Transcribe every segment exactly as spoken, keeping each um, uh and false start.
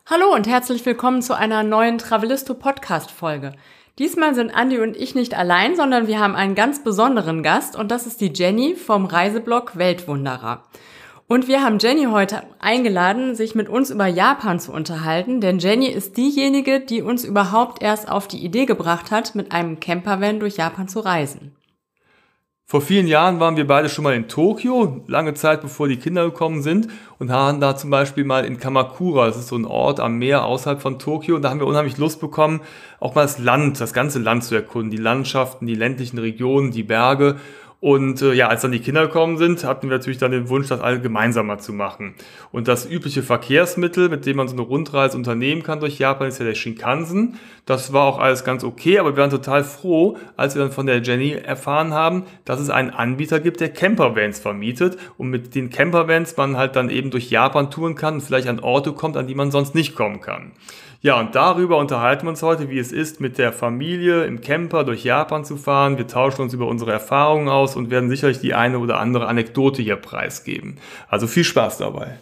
Hallo und herzlich willkommen zu einer neuen Travelisto-Podcast-Folge. Diesmal sind Andi und ich nicht allein, sondern wir haben einen ganz besonderen Gast und das ist die Jenny vom Reiseblog Weltwunderer. Und wir haben Jenny heute eingeladen, sich mit uns über Japan zu unterhalten, denn Jenny ist diejenige, die uns überhaupt erst auf die Idee gebracht hat, mit einem Campervan durch Japan zu reisen. Vor vielen Jahren waren wir beide schon mal in Tokio, lange Zeit bevor die Kinder gekommen sind, und waren da zum Beispiel mal in Kamakura, das ist so ein Ort am Meer außerhalb von Tokio, und da haben wir unheimlich Lust bekommen, auch mal das Land, das ganze Land zu erkunden, die Landschaften, die ländlichen Regionen, die Berge. Und äh, ja, als dann die Kinder gekommen sind, hatten wir natürlich dann den Wunsch, das alle gemeinsam mal zu machen. Und das übliche Verkehrsmittel, mit dem man so eine Rundreise unternehmen kann durch Japan, ist ja der Shinkansen. Das war auch alles ganz okay, aber wir waren total froh, als wir dann von der Jenny erfahren haben, dass es einen Anbieter gibt, der Campervans vermietet. Und mit den Campervans man halt dann eben durch Japan touren kann und vielleicht an Orte kommt, an die man sonst nicht kommen kann. Ja, und darüber unterhalten wir uns heute, wie es ist, mit der Familie im Camper durch Japan zu fahren. Wir tauschen uns über unsere Erfahrungen aus und werden sicherlich die eine oder andere Anekdote hier preisgeben. Also viel Spaß dabei.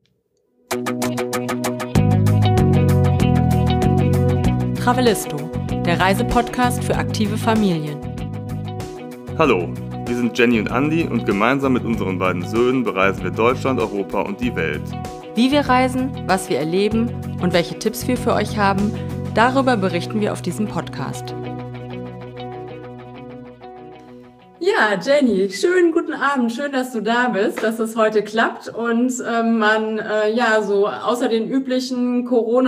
Travelisto, der Reisepodcast für aktive Familien. Hallo, wir sind Jenny und Andi und gemeinsam mit unseren beiden Söhnen bereisen wir Deutschland, Europa und die Welt. Wie wir reisen, was wir erleben und welche Tipps wir für euch haben, darüber berichten wir auf diesem Podcast. Ja, Jenny, schönen guten Abend, schön, dass du da bist, dass es heute klappt und äh, man äh, ja so außer den üblichen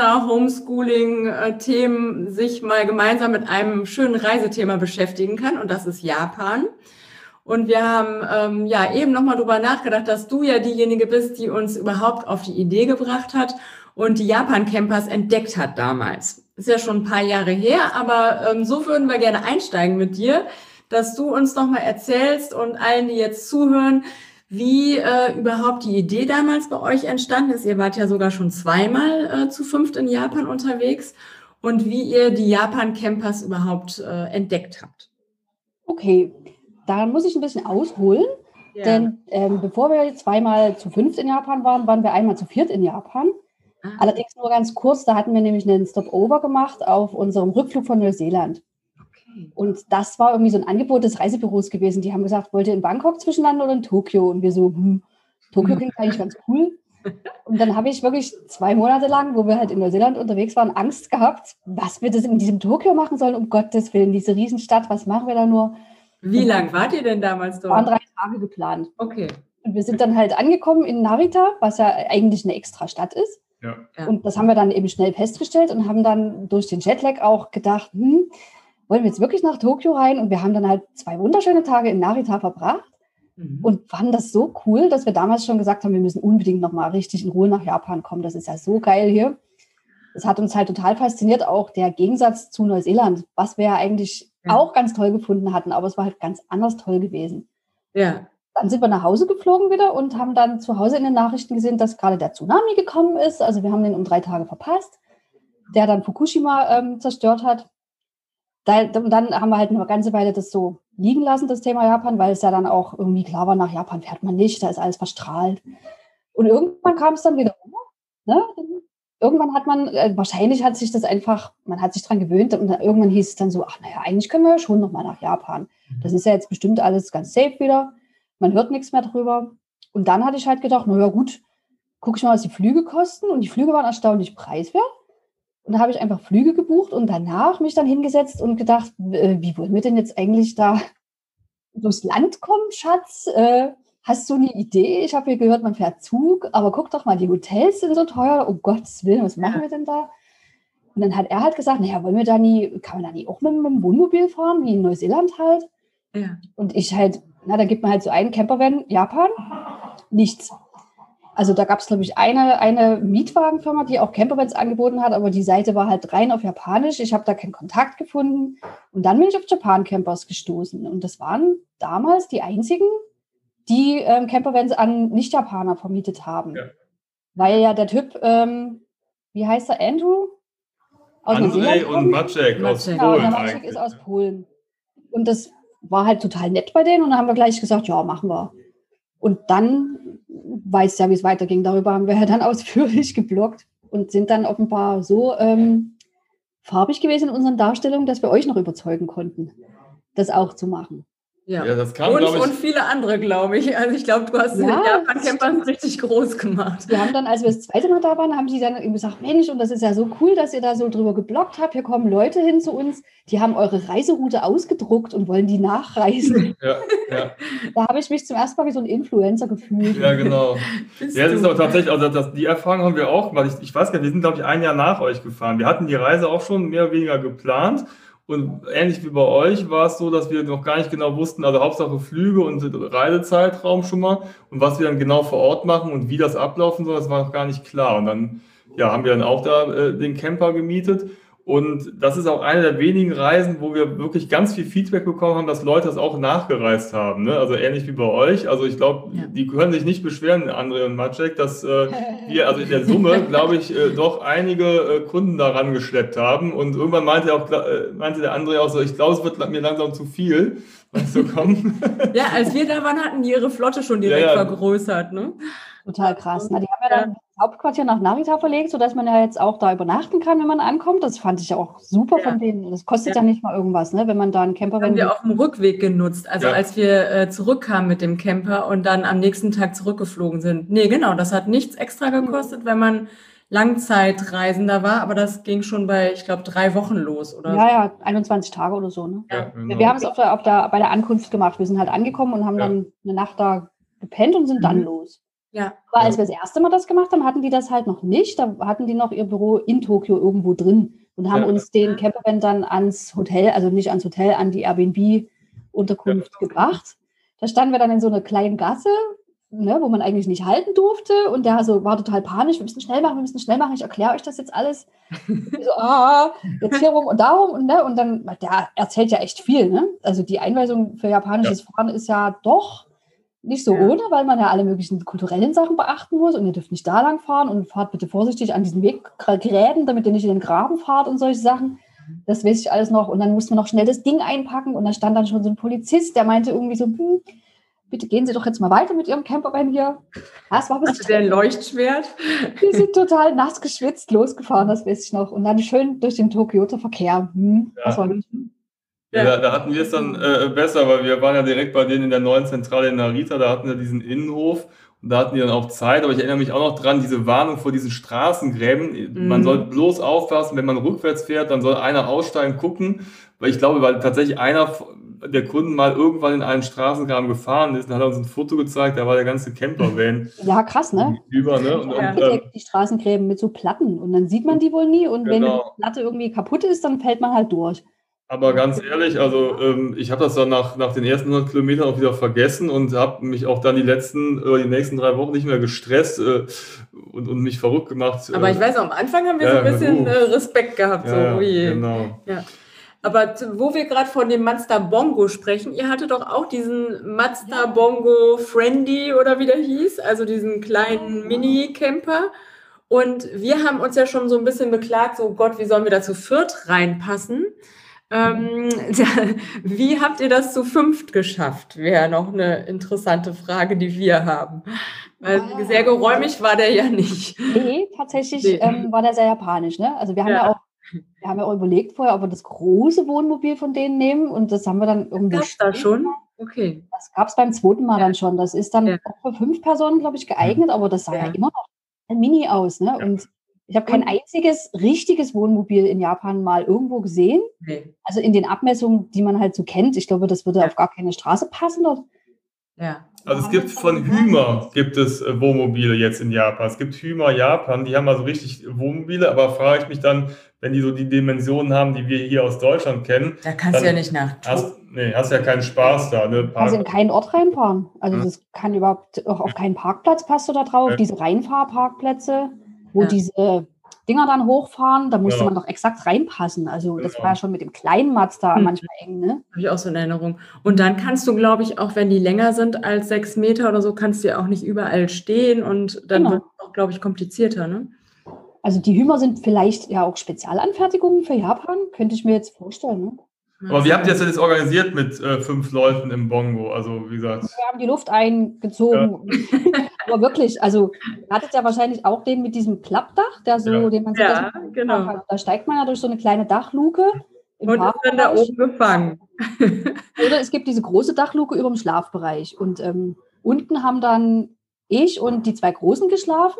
Corona-Homeschooling-Themen sich mal gemeinsam mit einem schönen Reisethema beschäftigen kann und das ist Japan. Und wir haben ähm, ja eben nochmal drüber nachgedacht, dass du ja diejenige bist, die uns überhaupt auf die Idee gebracht hat und die Japan-Campers entdeckt hat damals. Ist ja schon ein paar Jahre her, aber ähm, so würden wir gerne einsteigen mit dir, dass du uns nochmal erzählst und allen, die jetzt zuhören, wie äh, überhaupt die Idee damals bei euch entstanden ist. Ihr wart ja sogar schon zweimal äh, zu fünft in Japan unterwegs und wie ihr die Japan-Campers überhaupt äh, entdeckt habt. Okay. Da muss ich ein bisschen ausholen, ja. denn ähm, bevor wir zweimal zu fünft in Japan waren, waren wir einmal zu viert in Japan. Ah. Allerdings nur ganz kurz, da hatten wir nämlich einen Stopover gemacht auf unserem Rückflug von Neuseeland. Okay. Und das war irgendwie so ein Angebot des Reisebüros gewesen. Die haben gesagt, wollt ihr in Bangkok zwischenlanden oder in Tokio? Und wir so, hm, Tokio klingt eigentlich ganz cool. Und dann habe ich wirklich zwei Monate lang, wo wir halt in Neuseeland unterwegs waren, Angst gehabt, was wir das in diesem Tokio machen sollen, um Gottes Willen, diese Riesenstadt, was machen wir da nur? Wie lang wart ihr denn damals dort? Waren drei Tage geplant. Okay. Und wir sind dann halt angekommen in Narita, was ja eigentlich eine extra Stadt ist. Ja. Und das haben wir dann eben schnell festgestellt und haben dann durch den Jetlag auch gedacht, hm, wollen wir jetzt wirklich nach Tokio rein? Und wir haben dann halt zwei wunderschöne Tage in Narita verbracht mhm. und fanden das so cool, dass wir damals schon gesagt haben, wir müssen unbedingt nochmal richtig in Ruhe nach Japan kommen. Das ist ja so geil hier. Das hat uns halt total fasziniert, auch der Gegensatz zu Neuseeland, was wir ja eigentlich ja. auch ganz toll gefunden hatten, aber es war halt ganz anders toll gewesen. Ja. Dann sind wir nach Hause geflogen wieder und haben dann zu Hause in den Nachrichten gesehen, dass gerade der Tsunami gekommen ist. Also wir haben den um drei Tage verpasst, der dann Fukushima ähm, zerstört hat. Da, und dann haben wir halt eine ganze Weile das so liegen lassen, das Thema Japan, weil es ja dann auch irgendwie klar war, nach Japan fährt man nicht, da ist alles verstrahlt. Und irgendwann kam es dann wieder um, ne? Irgendwann hat man, äh, wahrscheinlich hat sich das einfach, man hat sich dran gewöhnt und irgendwann hieß es dann so, ach naja, eigentlich können wir ja schon nochmal nach Japan. Das ist ja jetzt bestimmt alles ganz safe wieder. Man hört nichts mehr drüber. Und dann hatte ich halt gedacht, naja gut, gucke ich mal, was die Flüge kosten. Und die Flüge waren erstaunlich preiswert. Und da habe ich einfach Flüge gebucht und danach mich dann hingesetzt und gedacht, äh, wie wollen wir denn jetzt eigentlich da durchs Land kommen, Schatz? Äh, Hast du eine Idee? Ich habe hier gehört, man fährt Zug, aber guck doch mal, die Hotels sind so teuer. Um Gottes Willen, was machen wir denn da? Und dann hat er halt gesagt, naja, wollen wir da nie, kann man da nie auch mit, mit dem Wohnmobil fahren, wie in Neuseeland halt? Ja. Und ich halt, na, da gibt man halt so einen Campervan, Japan, nichts. Also da gab es, glaube ich, eine, eine Mietwagenfirma, die auch Campervans angeboten hat, aber die Seite war halt rein auf Japanisch. Ich habe da keinen Kontakt gefunden. Und dann bin ich auf Japan Campers gestoßen. Und das waren damals die einzigen, die ähm, Campervans an Nicht-Japaner vermietet haben. Ja. Weil ja der Typ, ähm, wie heißt er, Andrew? Aus Andrzej und Maciek aus Polen. Genau, der Maciek ist aus Polen. Und das war halt total nett bei denen und dann haben wir gleich gesagt, ja, machen wir. Und dann, weiß ja, wie es weiterging, darüber haben wir ja dann ausführlich gebloggt. und sind dann offenbar so ähm, farbig gewesen in unseren Darstellungen, dass wir euch noch überzeugen konnten, das auch zu machen. Ja, ja das kam, und, ich, und viele andere, glaube ich. Also ich glaube, du hast ja, den Japan-Campern richtig groß gemacht. Wir haben dann, als wir das zweite Mal da waren, haben die dann eben gesagt, Mensch, und das ist ja so cool, dass ihr da so drüber geblockt habt. Hier kommen Leute hin zu uns, die haben eure Reiseroute ausgedruckt und wollen die nachreisen. Ja, ja. Da habe ich mich zum ersten Mal wie so ein Influencer gefühlt. Ja, genau. Ja, das ist aber tatsächlich, also das, die Erfahrung haben wir auch gemacht. Ich, ich weiß gar nicht, wir sind, glaube ich, ein Jahr nach euch gefahren. Wir hatten die Reise auch schon mehr oder weniger geplant. Und ähnlich wie bei euch war es so, dass wir noch gar nicht genau wussten, also Hauptsache Flüge und Reisezeitraum schon mal und was wir dann genau vor Ort machen und wie das ablaufen soll, das war noch gar nicht klar. Und dann ja, haben wir dann auch da äh, den Camper gemietet. Und das ist auch eine der wenigen Reisen, wo wir wirklich ganz viel Feedback bekommen haben, dass Leute das auch nachgereist haben. Ne? Also ähnlich wie bei euch. Also ich glaube, ja. die können sich nicht beschweren, André und Maciek, dass äh, wir also in der Summe, glaube ich, äh, doch einige äh, Kunden daran geschleppt haben. Und irgendwann meinte, auch, äh, meinte der André auch so, ich glaube, es wird mir langsam zu viel. Weißt du, komm. Ja, als wir da waren, hatten die ihre Flotte schon direkt ja, ja. vergrößert. Ne? Total krass. Na, die haben ja dann das Hauptquartier nach Narita verlegt, sodass man ja jetzt auch da übernachten kann, wenn man ankommt. Das fand ich ja auch super ja. von denen. Das kostet ja. ja nicht mal irgendwas, ne? Wenn man da einen Camper... Haben wir auf dem Rückweg genutzt. Also ja. als wir äh, zurückkamen mit dem Camper und dann am nächsten Tag zurückgeflogen sind. Nee, genau, das hat nichts extra gekostet, wenn man Langzeitreisender war, aber das ging schon bei, ich glaube, drei Wochen los, oder? Ja, ja, einundzwanzig Tage oder so, ne? Ja, genau. Wir haben es auf der, auf der, bei der Ankunft gemacht. Wir sind halt angekommen und haben ja. dann eine Nacht da gepennt und sind mhm. dann los. Ja. Aber als wir das erste Mal das gemacht haben, hatten die das halt noch nicht. Da hatten die noch ihr Büro in Tokio irgendwo drin und haben ja. uns den Campervan dann ans Hotel, also nicht ans Hotel, an die Airbnb-Unterkunft ja. gebracht. Da standen wir dann in so einer kleinen Gasse, ne, wo man eigentlich nicht halten durfte. Und der so, war total panisch. Wir müssen schnell machen, wir müssen schnell machen. Ich erkläre euch das jetzt alles. so, ah, jetzt hier rum und darum. Und, ne, und dann, der erzählt ja echt viel. Ne? Also die Einweisung für japanisches ja. Fahren ist ja doch nicht so ja. ohne, weil man ja alle möglichen kulturellen Sachen beachten muss und ihr dürft nicht da lang fahren und fahrt bitte vorsichtig an diesen Weggräben, damit ihr nicht in den Graben fahrt und solche Sachen. Das weiß ich alles noch. Und dann mussten wir noch schnell das Ding einpacken und da stand dann schon so ein Polizist, der meinte irgendwie so, hm, bitte gehen Sie doch jetzt mal weiter mit Ihrem Campervan hier. Das war Hast du der Leuchtschwert? Wir sind total nass geschwitzt losgefahren, das weiß ich noch. Und dann schön durch den Tokioter-Verkehr. Hm, ja. Das war Ja, da, da hatten wir es dann äh, besser, weil wir waren ja direkt bei denen in der neuen Zentrale in Narita, da hatten wir diesen Innenhof und da hatten die dann auch Zeit, aber ich erinnere mich auch noch dran, diese Warnung vor diesen Straßengräben, mhm. man soll bloß aufpassen, wenn man rückwärts fährt, dann soll einer aussteigen, gucken, weil ich glaube, weil tatsächlich einer der Kunden mal irgendwann in einen Straßengraben gefahren ist, dann hat er uns ein Foto gezeigt, da war der ganze Campervan. Ja, krass, ne? Über, ne? Und, ja. und, ähm, die Straßengräben mit so Platten und dann sieht man die wohl nie und genau. wenn die Platte irgendwie kaputt ist, dann fällt man halt durch. Aber ganz ehrlich, also ähm, ich habe das dann nach, nach den ersten hundert Kilometern auch wieder vergessen und habe mich auch dann die letzten, äh, die nächsten drei Wochen nicht mehr gestresst äh, und, und mich verrückt gemacht. Aber ich weiß, am Anfang haben wir ja, so ein bisschen uh, Respekt gehabt. Ja, so, oh je. Genau. Ja. Aber wo wir gerade von dem Mazda Bongo sprechen, ihr hattet doch auch diesen Mazda Bongo Friendly oder wie der hieß, also diesen kleinen Mini-Camper. Und wir haben uns ja schon so ein bisschen beklagt, so Gott, wie sollen wir da zu viert reinpassen? Ähm, ja, wie habt ihr das zu fünft geschafft? Wäre noch eine interessante Frage, die wir haben. Weil sehr geräumig war der ja nicht. Nee, tatsächlich nee. Ähm, war der sehr japanisch. Ne? Also wir haben ja, ja auch wir haben ja auch überlegt vorher, ob wir das große Wohnmobil von denen nehmen und das haben wir dann irgendwie... Gab es da schon? Okay. Das gab es beim zweiten Mal ja. dann schon. Das ist dann ja. auch für fünf Personen, glaube ich, geeignet, aber das sah ja, ja immer noch ein Mini aus. Ne? Ja. Und ich habe kein einziges richtiges Wohnmobil in Japan mal irgendwo gesehen. Nee. Also in den Abmessungen, die man halt so kennt. Ich glaube, das würde ja. auf gar keine Straße passen dort. Ja. Also es gibt von Hymer gibt es äh, Wohnmobile jetzt in Japan. Es gibt Hymer Japan, die haben also richtig Wohnmobile, aber frage ich mich dann, wenn die so die Dimensionen haben, die wir hier aus Deutschland kennen. Da kannst du ja nicht nach. Hast, nee, hast ja keinen Spaß da. Ne? Kannst in keinen Ort reinfahren. Also hm. das kann überhaupt, auch auf keinen Parkplatz passt du da drauf. Ja. Diese Reinfahrparkplätze, wo ja. diese Dinger dann hochfahren, da musste ja. man doch exakt reinpassen. Also das genau. war ja schon mit dem kleinen Mazda hm. manchmal eng, ne? Habe ich auch so in Erinnerung. Und dann kannst du, glaube ich, auch wenn die länger sind als sechs Meter oder so, kannst du ja auch nicht überall stehen und dann genau. wird es auch, glaube ich, komplizierter, ne? Also die Hymer sind vielleicht ja auch Spezialanfertigungen für Japan, könnte ich mir jetzt vorstellen, ne? Aber wie habt ihr das jetzt organisiert mit äh, fünf Leuten im Bongo? Also wie gesagt. Wir haben die Luft eingezogen. Ja. Aber wirklich, also ihr hattet ja wahrscheinlich auch den mit diesem Klappdach, der so, Ja. den man sich Ja, das genau. kann. Da steigt man ja durch so eine kleine Dachluke. im Und ist dann da Fahrbereich. oben gefangen. Oder es gibt diese große Dachluke über dem Schlafbereich. Und ähm, unten haben dann ich und die zwei Großen geschlafen.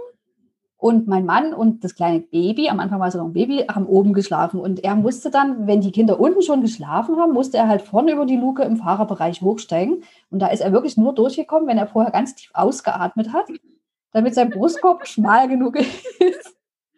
Und mein Mann und das kleine Baby, am Anfang war es noch ein Baby, haben oben geschlafen. Und er musste dann, wenn die Kinder unten schon geschlafen haben, musste er halt vorne über die Luke im Fahrerbereich hochsteigen. Und da ist er wirklich nur durchgekommen, wenn er vorher ganz tief ausgeatmet hat, damit sein Brustkorb schmal genug ist.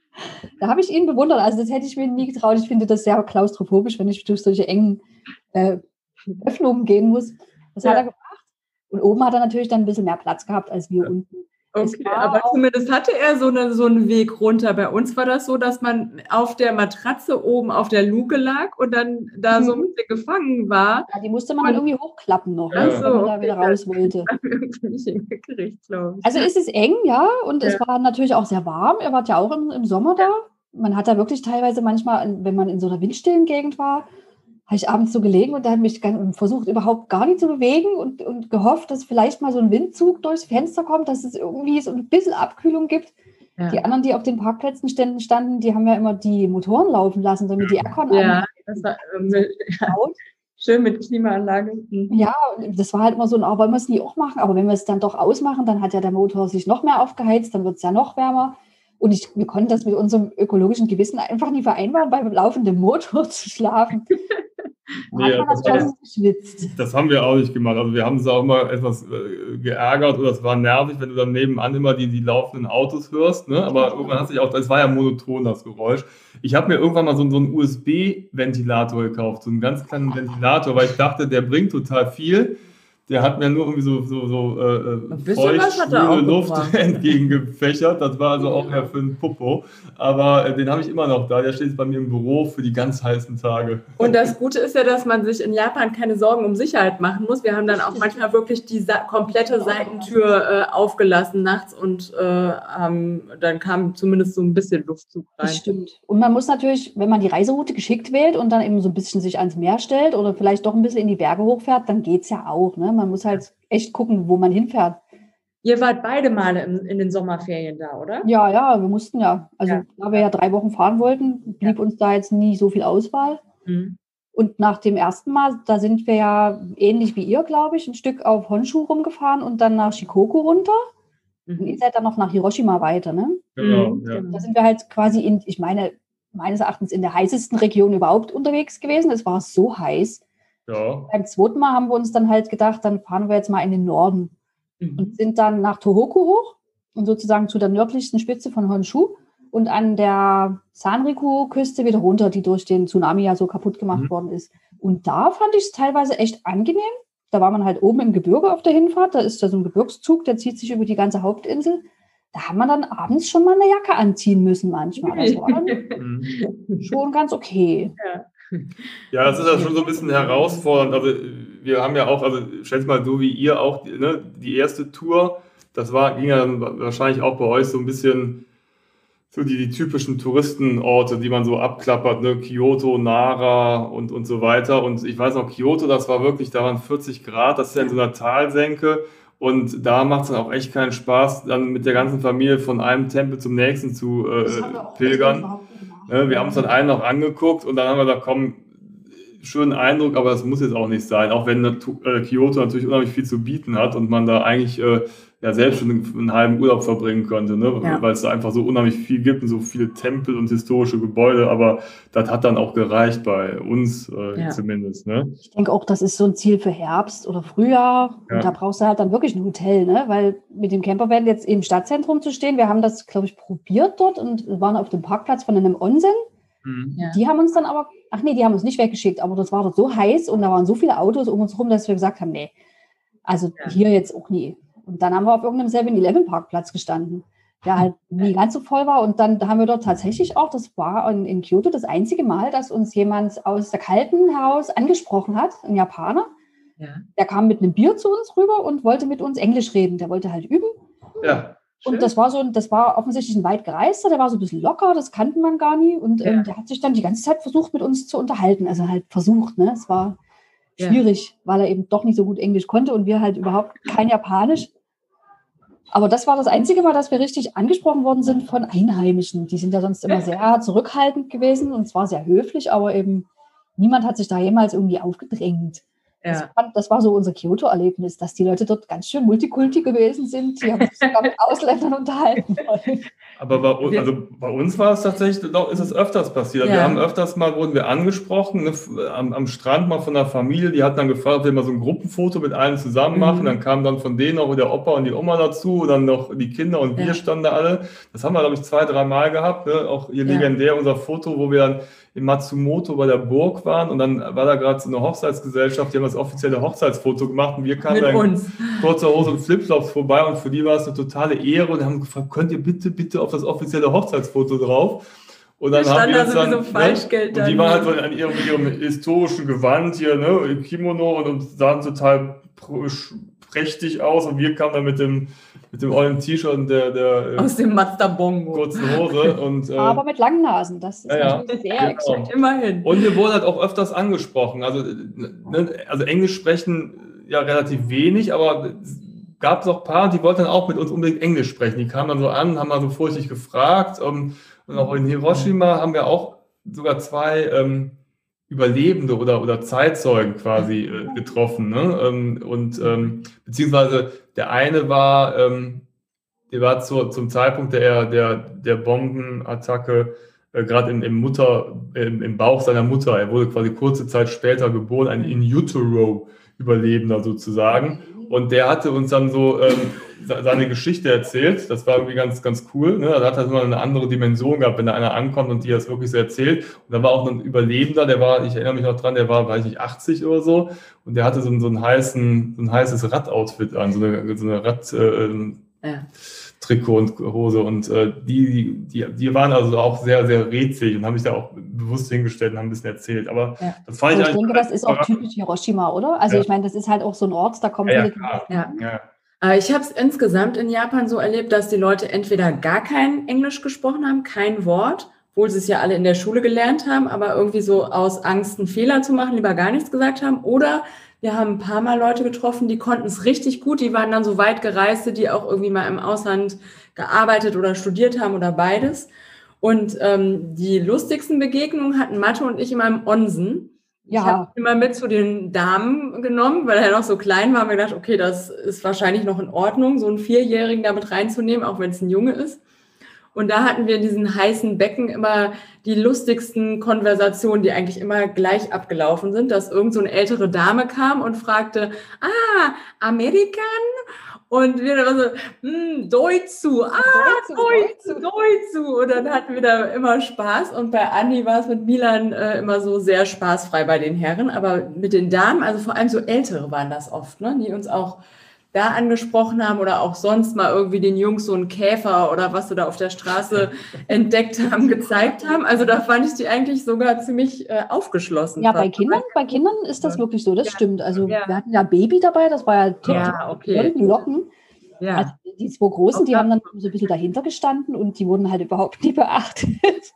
Da habe ich ihn bewundert. Also das hätte ich mir nie getraut. Ich finde das sehr klaustrophobisch, wenn ich durch solche engen äh, Öffnungen gehen muss. Das Ja. hat er gemacht. Und oben hat er natürlich dann ein bisschen mehr Platz gehabt als wir Ja. unten. Okay, aber zumindest hatte er so, eine, so einen Weg runter. Bei uns war das so, dass man auf der Matratze oben auf der Luke lag und dann da Mhm. so ein bisschen gefangen war. Ja, die musste man dann irgendwie hochklappen noch, Ja. ne, wenn man da Okay, wieder ja. raus wollte. Das haben wir irgendwie nicht hingekriegt, glaube ich. Also es ist eng, ja, und es Ja. war natürlich auch sehr warm. Ihr wart ja auch im, im Sommer da. Man hat da wirklich teilweise manchmal, wenn man in so einer windstillen Gegend war, habe ich abends so gelegen und da hat mich ganz, versucht, überhaupt gar nicht zu bewegen und, und gehofft, dass vielleicht mal so ein Windzug durchs Fenster kommt, dass es irgendwie so ein bisschen Abkühlung gibt. Ja. Die anderen, die auf den Parkplätzen ständen, standen, die haben ja immer die Motoren laufen lassen, damit die Aircon Ja, das war ähm, ja, anhaut. schön mit Klimaanlage. Mhm. Ja, das war halt immer so ein, oh, wollen wir es nie auch machen? Aber wenn wir es dann doch ausmachen, dann hat ja der Motor sich noch mehr aufgeheizt, dann wird es ja noch wärmer. Und ich, wir konnten das mit unserem ökologischen Gewissen einfach nie vereinbaren, beim laufenden Motor zu schlafen. Da Nee, hat man das dann war- schon geschwitzt. Das haben wir auch nicht gemacht. Also wir haben uns auch immer etwas äh, geärgert oder es war nervig, wenn du dann nebenan immer die, die laufenden Autos hörst. Ne? Aber irgendwann hat sich auch, das war ja monoton, das Geräusch. Ich habe mir irgendwann mal so, so einen U S B-Ventilator gekauft, so einen ganz kleinen Ventilator, weil ich dachte, der bringt total viel. Der hat mir nur irgendwie so, so, so äh, Ein bisschen was hat er feucht, auch schwüle Luft gebracht. entgegengefächert. Das war also auch eher für einen Popo. Aber äh, den habe ich immer noch da. Der steht jetzt bei mir im Büro für die ganz heißen Tage. Und das Gute ist ja, dass man sich in Japan keine Sorgen um Sicherheit machen muss. Wir haben dann auch manchmal wirklich die Sa- komplette Seitentür äh, aufgelassen nachts und äh, haben, dann kam zumindest so ein bisschen Luftzug rein. Das stimmt. Und man muss natürlich, wenn man die Reiseroute geschickt wählt und dann eben so ein bisschen sich ans Meer stellt oder vielleicht doch ein bisschen in die Berge hochfährt, dann geht es ja auch. Ne? Man muss halt echt gucken, wo man hinfährt. Ihr wart beide Male in, in den Sommerferien da, oder? Ja, ja, wir mussten ja. Also, Ja. da wir ja drei Wochen fahren wollten, blieb uns da jetzt nie so viel Auswahl. Mhm. Und nach dem ersten Mal, da sind wir ja ähnlich wie ihr, glaube ich, ein Stück auf Honshu rumgefahren und dann nach Shikoku runter. Und ihr Mhm. seid dann noch nach Hiroshima weiter, ne? Genau, Mhm, ja. genau. Da sind wir halt quasi in, ich meine, meines Erachtens in der heißesten Region überhaupt unterwegs gewesen. Es war so heiß. Ja. Beim zweiten Mal haben wir uns dann halt gedacht, dann fahren wir jetzt mal in den Norden Mhm. und sind dann nach Tohoku hoch und sozusagen zu der nördlichsten Spitze von Honshu und an der Sanriku-Küste wieder runter, die durch den Tsunami ja so kaputt gemacht Mhm. worden ist. Und da fand ich es teilweise echt angenehm. Da war man halt oben im Gebirge auf der Hinfahrt, da ist ja so ein Gebirgszug, der zieht sich über die ganze Hauptinsel. Da haben wir dann abends schon mal eine Jacke anziehen müssen manchmal. Das war dann Mhm. schon ganz okay. Ja, das ist ja schon so ein bisschen herausfordernd. Also wir haben ja auch, also schätze mal so wie ihr auch, ne, die erste Tour, das war, ging ja dann wahrscheinlich auch bei euch so ein bisschen so die, die typischen Touristenorte, die man so abklappert, ne, Kyoto, Nara und, und so weiter. Und ich weiß noch, Kyoto, das war wirklich, da waren vierzig Grad, das ist ja in so einer Talsenke. Und da macht es dann auch echt keinen Spaß, dann mit der ganzen Familie von einem Tempel zum nächsten zu äh, pilgern. Ne, wir haben uns dann einen noch angeguckt und dann haben wir gesagt, komm, schönen Eindruck, aber das muss jetzt auch nicht sein, auch wenn Natu- äh, Kyoto natürlich unheimlich viel zu bieten hat und man da eigentlich äh, ja selbst schon einen, einen halben Urlaub verbringen könnte, ne? Ja. Weil es da einfach so unheimlich viel gibt und so viele Tempel und historische Gebäude, aber das hat dann auch gereicht bei uns äh, Ja. zumindest. Ne? Ich denke auch, das ist so ein Ziel für Herbst oder Frühjahr. Und Ja. da brauchst du halt dann wirklich ein Hotel, ne? Weil mit dem Campervan jetzt im Stadtzentrum zu stehen, wir haben das, glaube ich, probiert dort und waren auf dem Parkplatz von einem Onsen. Mhm. Ja. Die haben uns dann aber, ach nee, die haben uns nicht weggeschickt, aber das war dort so heiß und da waren so viele Autos um uns rum, dass wir gesagt haben, nee, also Ja. hier jetzt auch nie. Und dann haben wir auf irgendeinem seven eleven Parkplatz gestanden, der halt nie ganz so voll war. Und dann haben wir dort tatsächlich auch, das war in, in Kyoto das einzige Mal, dass uns jemand aus der Kalten heraus angesprochen hat, ein Japaner. Ja. Der kam mit einem Bier zu uns rüber und wollte mit uns Englisch reden. Der wollte halt üben. Ja. Schön. Und das war so, das war offensichtlich ein weit gereister, der war so ein bisschen locker, das kannten man gar nie. Und Ja. ähm, der hat sich dann die ganze Zeit versucht, mit uns zu unterhalten. Also halt versucht, ne? Es war Ja. schwierig, weil er eben doch nicht so gut Englisch konnte und wir halt überhaupt kein Japanisch. Aber das war das einzige Mal, dass wir richtig angesprochen worden sind von Einheimischen. Die sind ja sonst immer sehr zurückhaltend gewesen und zwar sehr höflich, aber eben niemand hat sich da jemals irgendwie aufgedrängt. Ja. Das, war, das war so unser Kyoto-Erlebnis, dass die Leute dort ganz schön Multikulti gewesen sind. Die haben sich sogar mit Ausländern unterhalten wollen. Aber bei, uns- also bei uns war es tatsächlich, doch ist es öfters passiert. Ja. Wir haben öfters mal, wurden wir angesprochen, ne, f- am, am Strand mal von einer Familie, die hat dann gefragt, ob wir mal so ein Gruppenfoto mit allen zusammen machen. Mhm. Dann kam dann von denen auch der Opa und die Oma dazu, und dann noch die Kinder und wir Ja. standen da alle. Das haben wir, glaube ich, zwei, drei Mal gehabt. Ne? Auch hier Ja. legendär unser Foto, wo wir dann in Matsumoto bei der Burg waren, und dann war da gerade so eine Hochzeitsgesellschaft, die haben das offizielle Hochzeitsfoto gemacht, und wir kamen Mit dann uns. kurzer Hose und Flipflops vorbei, und für die war es eine totale Ehre, und haben gefragt, könnt ihr bitte, bitte auf das offizielle Hochzeitsfoto drauf? Und dann Da haben stand wir da uns dann, sowieso Falschgeld und die waren halt daneben. an ihrem, ihrem historischen Gewand hier, ne, im Kimono, und, und sahen total pr- prächtig aus, und wir kamen dann mit dem, mit dem ollen T-Shirt und der, der äh, Aus dem Mazda Bongo. kurzen Hose, und, äh, Aber mit langen Nasen, das ist Ja, ja. natürlich sehr Genau. exotisch. Immerhin. und wir wurden halt auch öfters angesprochen. Also, ne, also Englisch sprechen ja relativ wenig, aber es gab auch ein paar, die wollten dann auch mit uns unbedingt Englisch sprechen. Die kamen dann so an, haben mal so furchtig gefragt. ähm, Und auch in Hiroshima haben wir auch sogar zwei ähm, Überlebende oder, oder Zeitzeugen quasi äh, getroffen. Ne? Ähm, Und ähm, beziehungsweise der eine war, ähm, der war zu, zum Zeitpunkt der, der, der Bombenattacke äh, gerade im, im Mutter, im, im Bauch seiner Mutter. Er wurde quasi kurze Zeit später geboren, ein in utero Überlebender sozusagen. Und der hatte uns dann so ähm, se- seine Geschichte erzählt. Das war irgendwie ganz, ganz cool. Ne? Da hat er immer eine andere Dimension gehabt, wenn da einer ankommt und die das wirklich so erzählt. Und da war auch noch ein Überlebender, der war, ich erinnere mich noch dran, der war, weiß ich nicht, achtzig oder so. Und der hatte so, ein- so, einen heißen, so ein heißes Radoutfit an, so eine, so eine Rad, äh, Ja. Trikot und Hose, und äh, die, die, die waren also auch sehr, sehr rätselig und haben sich da auch bewusst hingestellt und haben ein bisschen erzählt. Aber Ja. das fand Aber ich ich eigentlich denke, das ist auch typisch Hiroshima, oder? Also Ja. ich meine, das ist halt auch so ein Ort, da kommen Ja, ja, viele klar. Touristen. Ja. Ja. Aber ich habe es insgesamt in Japan so erlebt, dass die Leute entweder gar kein Englisch gesprochen haben, kein Wort, obwohl sie es ja alle in der Schule gelernt haben, aber irgendwie so aus Angst, einen Fehler zu machen, lieber gar nichts gesagt haben. Oder wir haben ein paar Mal Leute getroffen, die konnten es richtig gut. Die waren dann so weit gereiste, die auch irgendwie mal im Ausland gearbeitet oder studiert haben oder beides. Und ähm, die lustigsten Begegnungen hatten Mathe und ich immer im Onsen. Ich Ja. habe immer mit zu den Damen genommen, weil er noch so klein war. Haben wir gedacht, okay, das ist wahrscheinlich noch in Ordnung, so einen Vierjährigen damit reinzunehmen, auch wenn es ein Junge ist. Und da hatten wir in diesen heißen Becken immer die lustigsten Konversationen, die eigentlich immer gleich abgelaufen sind, dass irgend so eine ältere Dame kam und fragte, ah, Amerikan? Und wir dann so, hm, Deutschu, ah, Deutschu, Deutschu, Deutschu. Und dann hatten wir da immer Spaß. Und bei Andi war es mit Milan äh, immer so sehr spaßfrei bei den Herren. Aber mit den Damen, also vor allem so Ältere waren das oft, ne, die uns auch da angesprochen haben oder auch sonst mal irgendwie den Jungs so einen Käfer oder was sie da auf der Straße entdeckt haben, gezeigt haben. Also da fand ich die eigentlich sogar ziemlich äh, aufgeschlossen. Ja, bei Kindern, bei Kindern ist das wirklich so, das Ja. stimmt. Also Ja. wir hatten ja Baby dabei, das war ja tipptopp, Ja, okay. die Locken. Ja. Also die zwei Großen, die Auch haben dann so ein bisschen dahinter gestanden und die wurden halt überhaupt nie beachtet.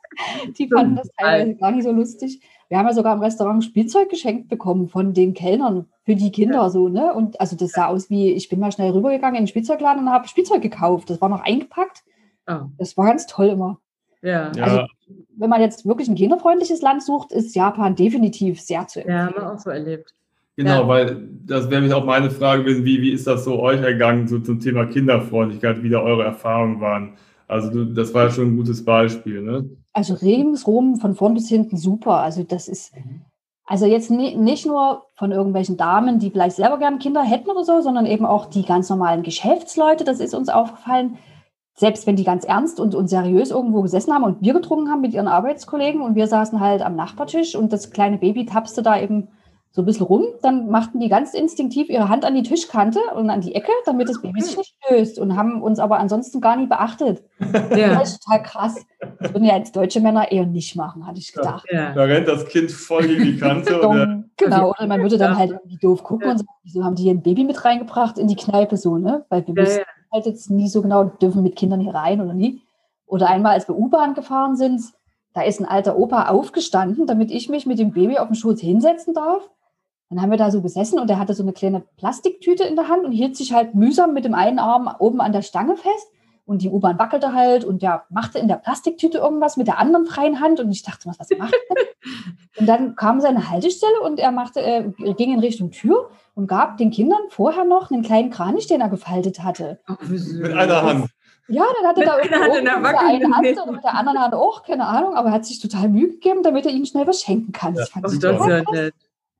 Die fanden das teilweise gar nicht so lustig. Wir haben ja sogar im Restaurant Spielzeug geschenkt bekommen von den Kellnern für die Kinder Ja. so, ne? Und also das sah aus wie, ich bin mal schnell rübergegangen in den Spielzeugladen und habe Spielzeug gekauft. Das war noch eingepackt. Oh, Das war ganz toll immer. ja. Ja, Also, wenn man jetzt wirklich ein kinderfreundliches Land sucht, ist Japan definitiv sehr zu Ja, empfehlen. haben wir auch so erlebt. genau, Ja. weil das wäre mich auch meine Frage gewesen, wie, wie ist das so euch ergangen, so zum Thema Kinderfreundlichkeit, wie da eure Erfahrungen waren? Also du, das war ja schon ein gutes Beispiel, ne? Also ringsrum von vorn bis hinten super. Also das ist, also jetzt ni- nicht nur von irgendwelchen Damen, die vielleicht selber gerne Kinder hätten oder so, sondern eben auch die ganz normalen Geschäftsleute, das ist uns aufgefallen. Selbst wenn die ganz ernst und, und seriös irgendwo gesessen haben und Bier getrunken haben mit ihren Arbeitskollegen und wir saßen halt am Nachbartisch und das kleine Baby tapste da eben so ein bisschen rum, dann machten die ganz instinktiv ihre Hand an die Tischkante und an die Ecke, damit das Baby sich nicht stößt und haben uns aber ansonsten gar nie beachtet. Ja. Das ist total krass. Das würden ja jetzt deutsche Männer eher nicht machen, hatte ich gedacht. Ja. Da rennt das Kind voll gegen die Kante und der, Dong. Genau, oder man würde dann Ja. halt irgendwie doof gucken Ja. und sagen, wieso haben die hier ein Baby mit reingebracht in die Kneipe so, ne? Weil wir Ja, wissen ja. halt jetzt nie so genau, dürfen mit Kindern hier rein oder nie. Oder einmal, als wir U-Bahn gefahren sind, da ist ein alter Opa aufgestanden, damit ich mich mit dem Baby auf dem Schoß hinsetzen darf. Dann haben wir da so gesessen und er hatte so eine kleine Plastiktüte in der Hand und hielt sich halt mühsam mit dem einen Arm oben an der Stange fest. Und die U-Bahn wackelte halt und der machte in der Plastiktüte irgendwas mit der anderen freien Hand. Und ich dachte, was, was macht er denn? Und dann kam seine Haltestelle und er machte, äh, ging in Richtung Tür und gab den Kindern vorher noch einen kleinen Kranich, den er gefaltet hatte. Ach, wie süß. Mit einer Hand. Ja, dann hatte Mit da einer irgendwo Hand in der mit der Wackel einen Hand gelegt. und mit der anderen Hand auch, keine Ahnung, aber er hat sich total Mühe gegeben, damit er ihnen schnell was schenken kann. Ja, Das fand Ach, ich das ist total ja krass. nett.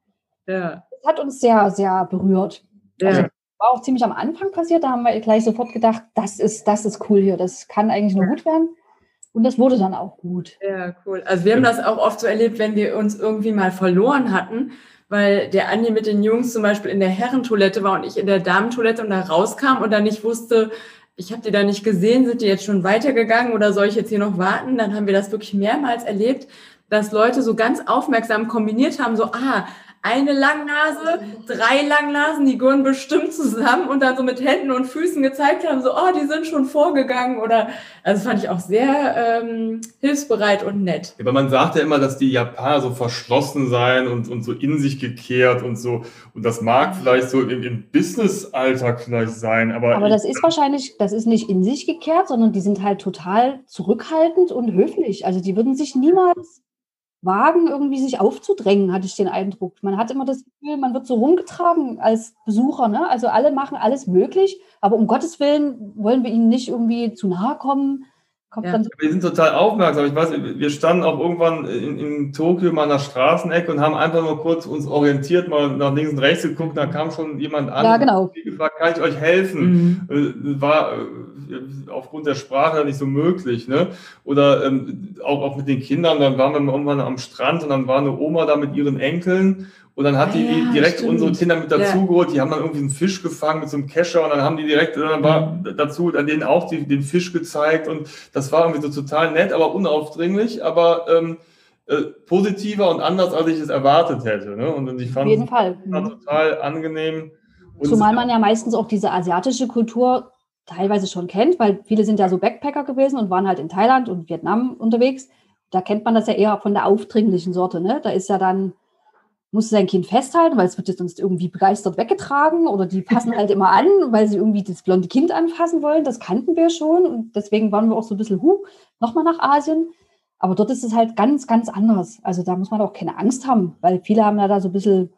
Ja. Das hat uns sehr, sehr berührt. Also, Ja. war auch ziemlich am Anfang passiert, da haben wir gleich sofort gedacht, das ist, das ist cool hier, das kann eigentlich nur gut werden. Und das wurde dann auch gut. Ja, cool. Also wir haben das auch oft so erlebt, wenn wir uns irgendwie mal verloren hatten, weil der Andi mit den Jungs zum Beispiel in der Herrentoilette war und ich in der Damentoilette und da rauskam und dann nicht wusste, ich habe die da nicht gesehen, sind die jetzt schon weitergegangen oder soll ich jetzt hier noch warten? Dann haben wir das wirklich mehrmals erlebt, dass Leute so ganz aufmerksam kombiniert haben, so, ah, eine Langnase, drei Langnasen, die gehören bestimmt zusammen und dann so mit Händen und Füßen gezeigt haben, so, oh, die sind schon vorgegangen oder, also das fand ich auch sehr ähm, hilfsbereit und nett. Aber man sagt ja immer, dass die Japaner so verschlossen seien und, und so in sich gekehrt und so. Und das mag vielleicht so im, im Business-Alltag vielleicht sein, aber... Aber das ist wahrscheinlich, das ist nicht in sich gekehrt, sondern die sind halt total zurückhaltend und höflich. Also die würden sich niemals wagen, irgendwie sich aufzudrängen, hatte ich den Eindruck. Man hat immer das Gefühl, man wird so rumgetragen als Besucher, ne? Also alle machen alles möglich, aber um Gottes Willen wollen wir ihnen nicht irgendwie zu nahe kommen. Kommt Ja. dann so, Wir sind total aufmerksam. Ich weiß, wir standen auch irgendwann in, in Tokio mal an der Straßenecke und haben einfach nur kurz uns orientiert, mal nach links und rechts geguckt, da kam schon jemand an Ja, genau. und hat gefragt, kann ich euch helfen? Mhm. War äh, aufgrund der Sprache nicht so möglich, ne? Oder ähm, auch, auch mit den Kindern, dann waren wir irgendwann am Strand und dann war eine Oma da mit ihren Enkeln. Und dann hat Ah, die ja, direkt stimmt. unsere Kinder mit dazu Ja. geholt. Die haben dann irgendwie einen Fisch gefangen mit so einem Kescher und dann haben die direkt, dann war dazu an denen auch die, den Fisch gezeigt und das war irgendwie so total nett, aber unaufdringlich, aber ähm, äh, positiver und anders, als ich es erwartet hätte. Ne? Und ich auf fand jeden es Fall. total angenehm. Und Zumal man ja meistens auch diese asiatische Kultur teilweise schon kennt, weil viele sind ja so Backpacker gewesen und waren halt in Thailand und Vietnam unterwegs. Da kennt man das ja eher von der aufdringlichen Sorte. Ne? Da ist ja dann, muss sein Kind festhalten, weil es wird jetzt sonst irgendwie begeistert weggetragen oder die passen halt immer an, weil sie irgendwie das blonde Kind anfassen wollen. Das kannten wir schon und deswegen waren wir auch so ein bisschen, huh, nochmal nach Asien. Aber dort ist es halt ganz, ganz anders. Also da muss man auch keine Angst haben, weil viele haben ja da so ein bisschen,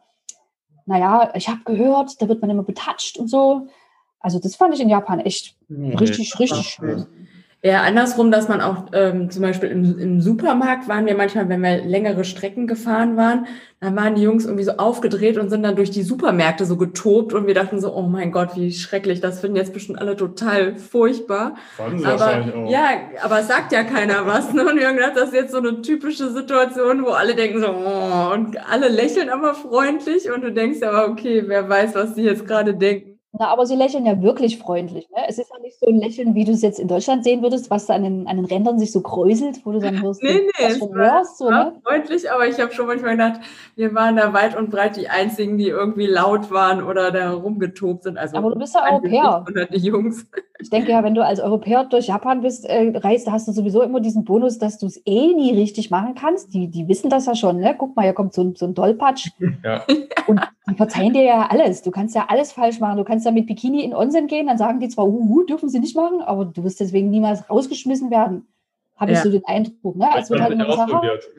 naja, ich habe gehört, da wird man immer betatscht und so. Also das fand ich in Japan echt Nee. richtig, richtig schön. Eher andersrum, dass man auch ähm, zum Beispiel im, im Supermarkt waren wir manchmal, wenn wir längere Strecken gefahren waren, dann waren die Jungs irgendwie so aufgedreht und sind dann durch die Supermärkte so getobt und wir dachten so, oh mein Gott, wie schrecklich, das finden jetzt bestimmt alle total furchtbar. fanden sie Aber wahrscheinlich auch. ja, aber es sagt ja keiner was. Ne? Und wir haben gedacht, das ist jetzt so eine typische Situation, wo alle denken so, oh, und alle lächeln aber freundlich und du denkst aber, okay, wer weiß, was die jetzt gerade denken. Na, aber sie lächeln ja wirklich freundlich. Ne? Es ist ja nicht so ein Lächeln, wie du es jetzt in Deutschland sehen würdest, was da an den, an den Rändern sich so kräuselt, wo du dann hörst, Nee, nee, was es schon war, hörst. So, war ne? freundlich, aber ich habe schon manchmal gedacht, wir waren da weit und breit die Einzigen, die irgendwie laut waren oder da rumgetobt sind. Also Aber du bist ja Europäer. Oder die Jungs. Ich denke ja, wenn du als Europäer durch Japan bist, äh, reist, da hast du sowieso immer diesen Bonus, dass du es eh nie richtig machen kannst. Die, die wissen das ja schon. Ne? Guck mal, hier kommt so ein, so ein Dollpatsch. Ja. Und die verzeihen dir ja alles. Du kannst ja alles falsch machen. Du kannst ja mit Bikini in Onsen gehen, dann sagen die zwar, uh, uh, dürfen sie nicht machen, aber du wirst deswegen niemals rausgeschmissen werden. Habe Ja. ich so den Eindruck. Ne? Es wird halt immer gesagt,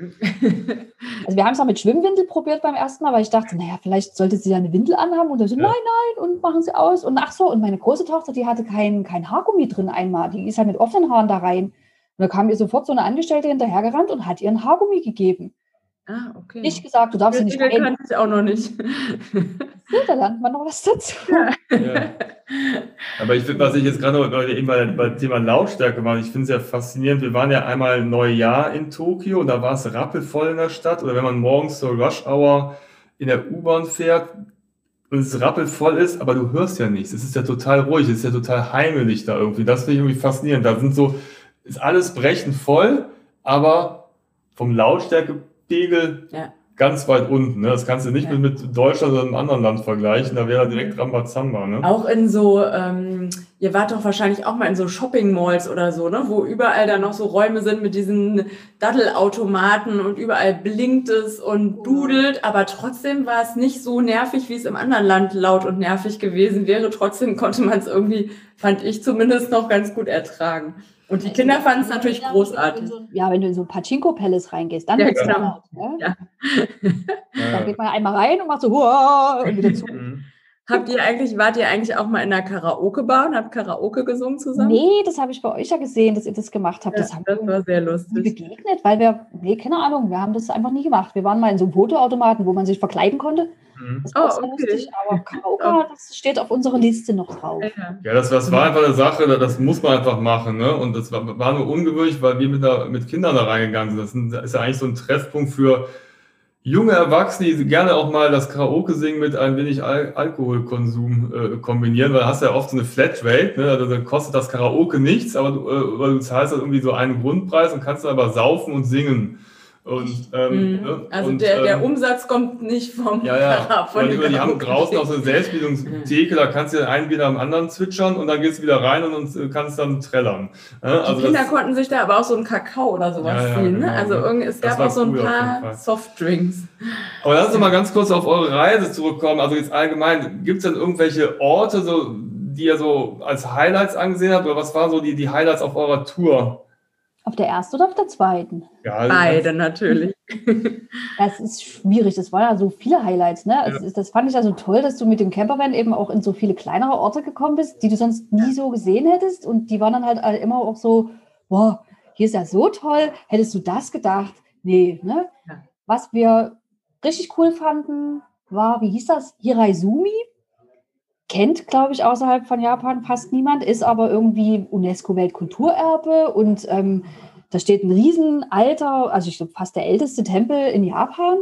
also wir haben es auch mit Schwimmwindel probiert beim ersten Mal, weil ich dachte, naja, vielleicht sollte sie ja eine Windel anhaben und dann so, Ja. nein, nein, und machen sie aus. Und ach so, und meine große Tochter, die hatte kein, kein Haargummi drin einmal. Die ist halt mit offenen Haaren da rein. Und da kam ihr sofort so eine Angestellte hinterhergerannt und hat ihr ein Haargummi gegeben. Ah, okay. Nicht gesagt, du darfst sie Die nicht Regel rein. kannte ich auch noch nicht. Da lernt man noch was dazu. Ja. Aber ich finde, was ich jetzt gerade noch weil wir eben bei, bei dem Thema Lautstärke war, ich finde es ja faszinierend. Wir waren ja einmal Neujahr in Tokio und da war es rappelvoll in der Stadt. Oder wenn man morgens zur Rush Hour in der U-Bahn fährt und es rappelvoll ist, aber du hörst ja nichts. Es ist ja total ruhig, es ist ja total heimelig da irgendwie. Das finde ich irgendwie faszinierend. Da sind so, ist alles brechend voll, aber vom Lautstärkepegel Ja. ganz weit unten. Ne? Das kannst du nicht Ja. mit, mit Deutschland oder einem anderen Land vergleichen. Da wäre direkt Rambazamba. Ne? Auch in so, ähm, ihr wart doch wahrscheinlich auch mal in so Shopping-Malls oder so, ne? Wo überall dann noch so Räume sind mit diesen Daddelautomaten und überall blinkt es und dudelt, aber trotzdem war es nicht so nervig, wie es im anderen Land laut und nervig gewesen wäre. Trotzdem konnte man es irgendwie, fand ich zumindest, noch ganz gut ertragen. Und die Kinder fanden es natürlich großartig. Ja, wenn du in so ein Pachinko-Palace reingehst, dann Ja, wird's genau. laut, ne? Ja. Dann geht man einmal rein und macht so Huah! Und wieder zu. Habt ihr eigentlich, wart ihr eigentlich auch mal in einer Karaoke-Bar und habt Karaoke gesungen zusammen? Nee, das habe ich bei euch ja gesehen, dass ihr das gemacht habt. Ja, das haben das wir war sehr nie lustig. begegnet, weil wir, nee, keine Ahnung, wir haben das einfach nie gemacht. Wir waren mal in so einem Fotoautomaten, wo man sich verkleiden konnte. Das war Oh, auch sehr okay. lustig, aber Karaoke, das steht auf unserer Liste noch drauf. Ja. Ja, das, das war einfach eine Sache, das muss man einfach machen. Ne? Und das war, war nur ungewöhnlich, weil wir mit, der, mit Kindern da reingegangen sind. Das sind- das ist ja eigentlich so ein Treffpunkt für junge Erwachsene, die gerne auch mal das Karaoke singen mit ein wenig Al Alkoholkonsum äh, kombinieren, weil da hast du ja oft so eine Flatrate, ne? Also dann kostet das Karaoke nichts, aber du, äh, weil du zahlst halt irgendwie so einen Grundpreis und kannst dann aber saufen und singen. Und, ähm, Mhm. ne? Also und, der, der ähm, Umsatz kommt nicht vom ja, ja, Kara- von weil dem die, die haben Karaoke. draußen auch so eine Selbstbedienungstheke, da kannst du den einen wieder am anderen zwitschern und dann gehst du wieder rein und, und kannst dann trällern. Ja, Die also Kinder das, konnten sich da aber auch so einen Kakao oder sowas Ja, ja, ziehen. Ne? genau, Also ne? irgendwie, es Das gab war auch so ein cool auf jeden paar Fall. Softdrinks. aber lass uns mal ganz kurz auf eure Reise zurückkommen. Also jetzt allgemein, gibt es denn irgendwelche Orte, so, die ihr so als Highlights angesehen habt? Oder was waren so die, die Highlights auf eurer Tour? Auf der ersten oder auf der zweiten? Ja, also Beide natürlich. Das ist schwierig, das waren ja so viele Highlights, ne? Ja. Also das fand ich ja so toll, dass du mit dem Campervan eben auch in so viele kleinere Orte gekommen bist, die du sonst nie so gesehen hättest. Und die waren dann halt alle immer auch so, boah, hier ist ja so toll, hättest du das gedacht? Nee, ne? Ja. Was wir richtig cool fanden, war, wie hieß das? Hiraizumi. Kennt, glaube ich, außerhalb von Japan fast niemand, ist aber irgendwie UNESCO-Weltkulturerbe und ähm, da steht ein riesen alter, also ich glaube fast der älteste Tempel in Japan.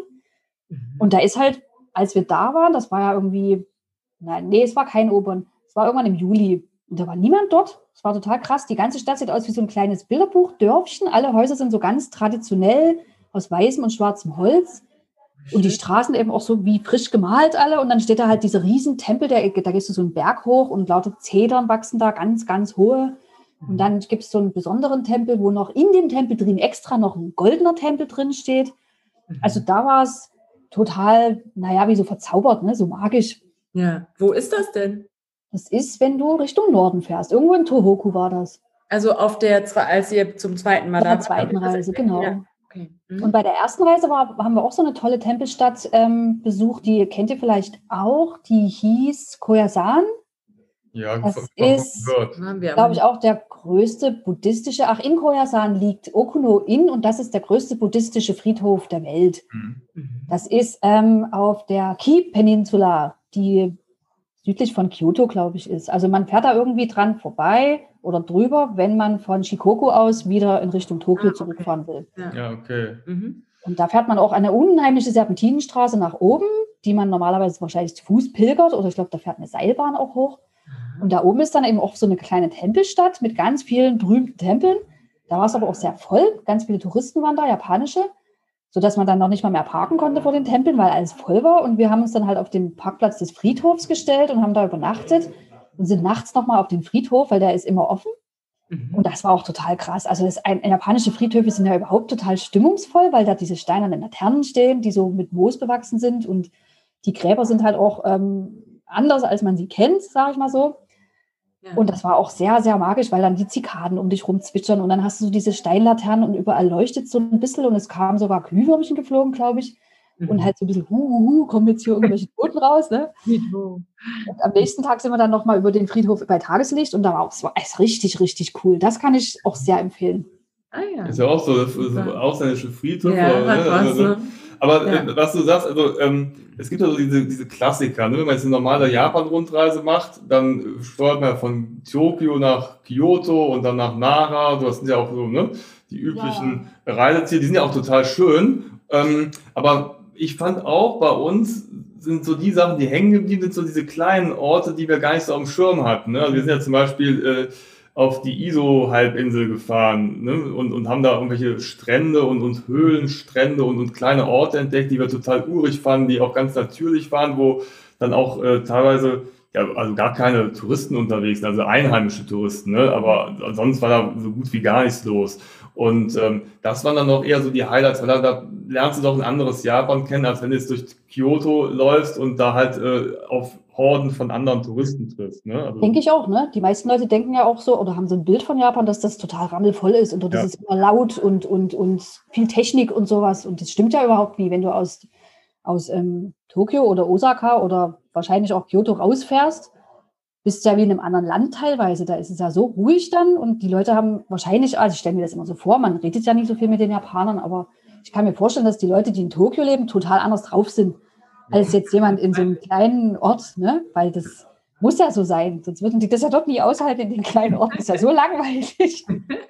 Und da ist halt, als wir da waren, das war ja irgendwie, nein, nee, es war kein Obern, es war irgendwann im Juli. Und da war niemand dort. Es war total krass. Die ganze Stadt sieht aus wie so ein kleines Bilderbuch, Dörfchen. Alle Häuser sind so ganz traditionell aus weißem und schwarzem Holz. Und die Straßen eben auch so wie frisch gemalt alle. Und dann steht da halt dieser riesen Tempel, der, da gehst du so einen Berg hoch und lauter Zedern wachsen da, ganz, ganz hohe. Und dann gibt es so einen besonderen Tempel, wo noch in dem Tempel drin extra noch ein goldener Tempel drin steht. Also da war es total, naja, wie so verzaubert, ne? So magisch. Ja. Wo ist das denn? Das ist, wenn du Richtung Norden fährst. Irgendwo in Tohoku war das. Also auf der, zwe- als ihr zum zweiten Mal Bei der da wart, zweiten habt ihr das Reise, erzählt? genau. Ja. Okay. Mhm. Und bei der ersten Reise war, haben wir auch so eine tolle Tempelstadt ähm, besucht, die kennt ihr vielleicht auch, die hieß Koyasan. ja, Das von- von- ist- gehört. Haben wir Glaube ich auch der größte buddhistische, ach in Koyasan liegt Okuno-in und das ist der größte buddhistische Friedhof der Welt. Mhm. Mhm. Das ist ähm, auf der Ki-Peninsula, die südlich von Kyoto, glaube ich, ist. Also man fährt da irgendwie dran vorbei oder drüber, wenn man von Shikoku aus wieder in Richtung Tokio Ah, okay. zurückfahren will. Ja. Ja, okay. Mhm. Und da fährt man auch eine unheimliche Serpentinenstraße nach oben, die man normalerweise wahrscheinlich zu Fuß pilgert oder ich glaube, da fährt eine Seilbahn auch hoch. Und da oben ist dann eben auch so eine kleine Tempelstadt mit ganz vielen berühmten Tempeln. Da war es aber auch sehr voll. Ganz viele Touristen waren da, japanische, sodass man dann noch nicht mal mehr parken konnte vor den Tempeln, weil alles voll war. Und wir haben uns dann halt auf den Parkplatz des Friedhofs gestellt und haben da übernachtet und sind nachts nochmal auf den Friedhof, weil der ist immer offen. Mhm. Und das war auch total krass. Also das ein, japanische Friedhöfe sind ja überhaupt total stimmungsvoll, weil da diese steinernen Laternen stehen, die so mit Moos bewachsen sind. Und die Gräber sind halt auch ähm, anders, als man sie kennt, sage ich mal so. Ja. Und das war auch sehr, sehr magisch, weil dann die Zikaden um dich rum zwitschern und dann hast du so diese Steinlaternen und überall leuchtet so ein bisschen und es kamen sogar Glühwürmchen geflogen, glaube ich. Mhm. Und halt so ein bisschen, hu, hu, hu, kommen jetzt hier irgendwelche Toten raus, ne? Friedhof. Und am nächsten Tag sind wir dann nochmal über den Friedhof bei Tageslicht und da war auch, es war echt richtig, richtig cool. Das kann ich auch sehr empfehlen. Ah ja. Ist ja auch so, das ist so Super. ausländische Friedhöfe. Ja, oder, hat ne? was, Also, ne? aber Ja. äh, was du sagst, also ähm, es gibt ja so diese, diese Klassiker, ne? Wenn man jetzt eine normale Japan-Rundreise macht, dann äh, steuert man von Tokio nach Kyoto und dann nach Nara. Das sind ja auch so, ne? Die üblichen Reiseziele, die sind ja auch total schön. Ähm, aber ich fand auch bei uns sind so die Sachen, die hängen geblieben sind, so diese kleinen Orte, die wir gar nicht so auf dem Schirm hatten. Ne? Also wir sind ja zum Beispiel äh, auf die Iso-Halbinsel gefahren, ne? und, und haben da irgendwelche Strände und, und Höhlenstrände und, und kleine Orte entdeckt, die wir total urig fanden, die auch ganz natürlich waren, wo dann auch äh, teilweise ja, also gar keine Touristen unterwegs, also einheimische Touristen, ne? Aber sonst war da so gut wie gar nichts los. Und ähm, das waren dann noch eher so die Highlights, weil da, da lernst du doch ein anderes Japan kennen, als wenn du jetzt durch Kyoto läufst und da halt äh, auf Horden von anderen Touristen triffst. Ne? Also, denke ich auch, ne? Die meisten Leute denken ja auch so oder haben so ein Bild von Japan, dass das total rammelvoll ist und dort ja. ist es immer laut und, und, und viel Technik und sowas. Und das stimmt ja überhaupt nie, wenn du aus, aus ähm, Tokio oder Osaka oder wahrscheinlich auch Kyoto rausfährst. Bist ja wie in einem anderen Land teilweise, da ist es ja so ruhig dann und die Leute haben wahrscheinlich, also ich stelle mir das immer so vor, man redet ja nicht so viel mit den Japanern, aber ich kann mir vorstellen, dass die Leute, die in Tokio leben, total anders drauf sind, als jetzt jemand in so einem kleinen Ort, ne? Weil das muss ja so sein, sonst würden die das ja dort nie aushalten in den kleinen Orten, das ist ja so langweilig.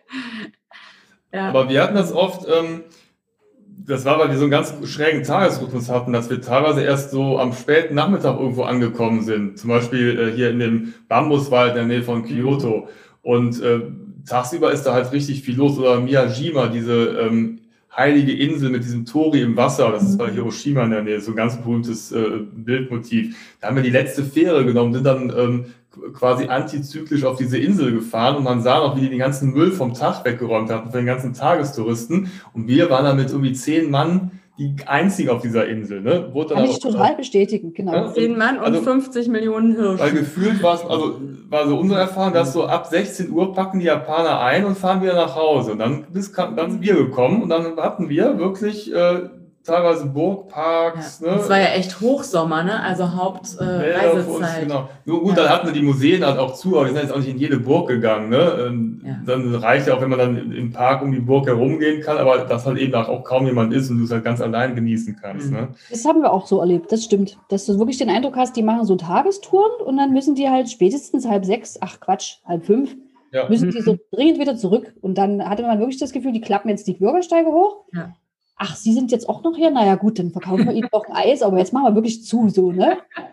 Ja. Aber wir hatten das oft, ähm, das war, weil wir so einen ganz schrägen Tagesrhythmus hatten, dass wir teilweise erst so am späten Nachmittag irgendwo angekommen sind. Zum Beispiel äh, hier in dem Bambuswald in der Nähe von Kyoto. Und äh, tagsüber ist da halt richtig viel los. Oder Miyajima, diese ähm, heilige Insel mit diesem Tori im Wasser. Das ist bei Hiroshima in der Nähe, so ein ganz berühmtes äh, Bildmotiv. Da haben wir die letzte Fähre genommen, sind dann ähm, quasi antizyklisch auf diese Insel gefahren und man sah noch, wie die den ganzen Müll vom Tag weggeräumt hatten, von den ganzen Tagestouristen. Und wir waren da mit irgendwie zehn Mann die einzigen auf dieser Insel. Ne? Wurde Kann ich total bestätigen, genau. Ja, zehn Mann und also, fünfzig Millionen Hirsche. Weil gefühlt war es, also war so unsere Erfahrung, dass so ab sechzehn Uhr packen die Japaner ein und fahren wieder nach Hause. Und dann, bis, dann sind wir gekommen und dann hatten wir wirklich äh, teilweise Burgparks. Ja, ne? Das war ja echt Hochsommer, ne? Also Hauptreisezeit. Äh, genau. Nur gut, ja. Dann hatten wir die Museen halt auch zu, aber wir sind jetzt auch nicht in jede Burg gegangen. Ne? Ähm, ja. Dann reicht ja auch, wenn man dann im Park um die Burg herumgehen kann, aber dass halt eben auch kaum jemand ist und du es halt ganz allein genießen kannst. Mhm. Ne? Das haben wir auch so erlebt, das stimmt. Dass du wirklich den Eindruck hast, die machen so Tagestouren und dann müssen die halt spätestens halb sechs, ach Quatsch, halb fünf, ja. müssen die so dringend wieder zurück. Und dann hatte man wirklich das Gefühl, die klappen jetzt die Bürgersteige hoch. Ja. Ach, Sie sind jetzt auch noch hier? Naja, gut, dann verkaufen wir Ihnen doch ein Eis, aber jetzt machen wir wirklich zu, so, ne?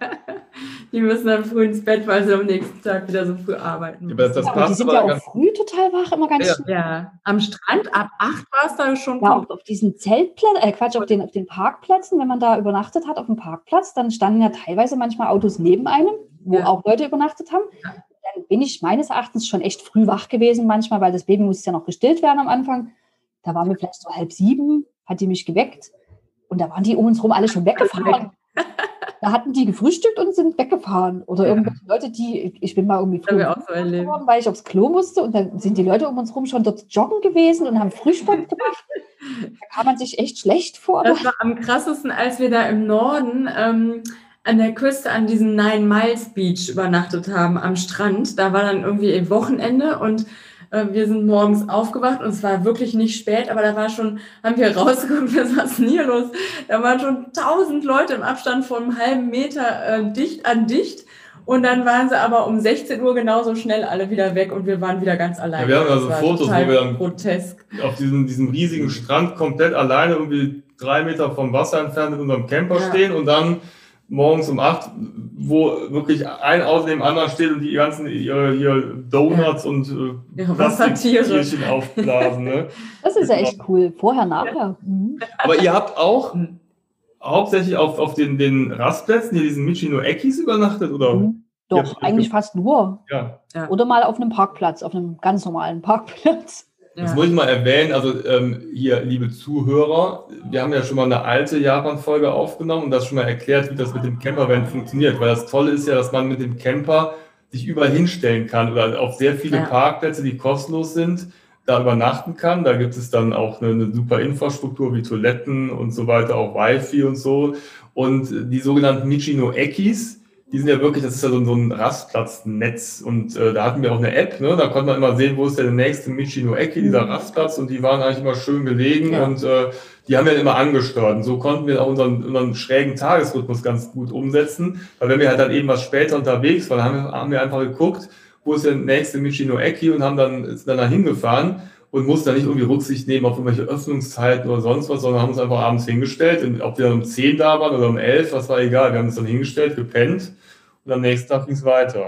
Die müssen dann früh ins Bett, weil sie am nächsten Tag wieder so früh arbeiten. Ja, aber das ja, aber die sind ja auch früh total wach, immer ganz ja. schnell. Ja, am Strand ab acht war es da schon. Ja, auf, auf diesen Zeltplätzen, äh, Quatsch, auf den, auf den Parkplätzen, wenn man da übernachtet hat auf dem Parkplatz, dann standen ja teilweise manchmal Autos neben einem, wo ja. auch Leute übernachtet haben. Ja. Dann bin ich meines Erachtens schon echt früh wach gewesen manchmal, weil das Baby musste ja noch gestillt werden am Anfang. Da waren wir vielleicht so halb sieben, hat die mich geweckt und da waren die um uns rum alle schon weggefahren. Da hatten die gefrühstückt und sind weggefahren. Oder ja. irgendwelche Leute, die, ich bin mal irgendwie früh auch so geworden, weil ich aufs Klo musste und dann sind die Leute um uns rum schon dort joggen gewesen und haben Frühsport gemacht. Da kam man sich echt schlecht vor. Das war am krassesten, als wir da im Norden ähm, an der Küste an diesem Nine Miles Beach übernachtet haben, am Strand. Da war dann irgendwie Wochenende und wir sind morgens aufgewacht und es war wirklich nicht spät, aber da war schon, haben wir rausgeguckt, was ist denn hier los? Da waren schon tausend Leute im Abstand von einem halben Meter äh, dicht an dicht und dann waren sie aber um sechzehn Uhr genauso schnell alle wieder weg und wir waren wieder ganz alleine. Ja, wir haben also Fotos, wo wir dann grotesk. auf diesem, diesem riesigen Strand komplett alleine irgendwie drei Meter vom Wasser entfernt mit unserem Camper ja. stehen und dann morgens um acht, wo wirklich ein Auto neben dem anderen steht und die ganzen ihre, ihre Donuts ja. und äh, ja, Plastiktierchen aufblasen. Ne? Das ist ja echt cool. Vorher, nachher. Mhm. Aber ihr habt auch mhm. hauptsächlich auf, auf den, den Rastplätzen hier diesen Michi-no-Ekis übernachtet, oder? Mhm. Doch, eigentlich fast nur. Ja. Ja. Oder mal auf einem Parkplatz, auf einem ganz normalen Parkplatz. Das muss ich mal erwähnen, also ähm, hier, liebe Zuhörer, wir haben ja schon mal eine alte Japan-Folge aufgenommen und das schon mal erklärt, wie das mit dem Campervan funktioniert, weil das Tolle ist ja, dass man mit dem Camper sich überall hinstellen kann oder auf sehr viele ja. Parkplätze, die kostenlos sind, da übernachten kann. Da gibt es dann auch eine, eine super Infrastruktur wie Toiletten und so weiter, auch Wi-Fi und so. Und die sogenannten Michi-no-Ekis, die sind ja wirklich, das ist ja so, so ein Rastplatznetz und äh, da hatten wir auch eine App, ne? Da konnte man immer sehen, wo ist der nächste Michi-no-Eki, dieser Rastplatz und die waren eigentlich immer schön gelegen ja. und äh, die haben wir dann immer angesteuert und so konnten wir auch unseren, unseren schrägen Tagesrhythmus ganz gut umsetzen, weil wenn wir halt dann eben was später unterwegs waren, haben wir, haben wir einfach geguckt, wo ist der nächste Michi-no-Eki und haben dann, sind dann da hingefahren und mussten dann nicht irgendwie Rücksicht nehmen auf irgendwelche Öffnungszeiten oder sonst was, sondern haben uns einfach abends hingestellt. Und ob wir dann um zehn da waren oder um elf, das war egal. Wir haben uns dann hingestellt, gepennt und am nächsten Tag ging es weiter.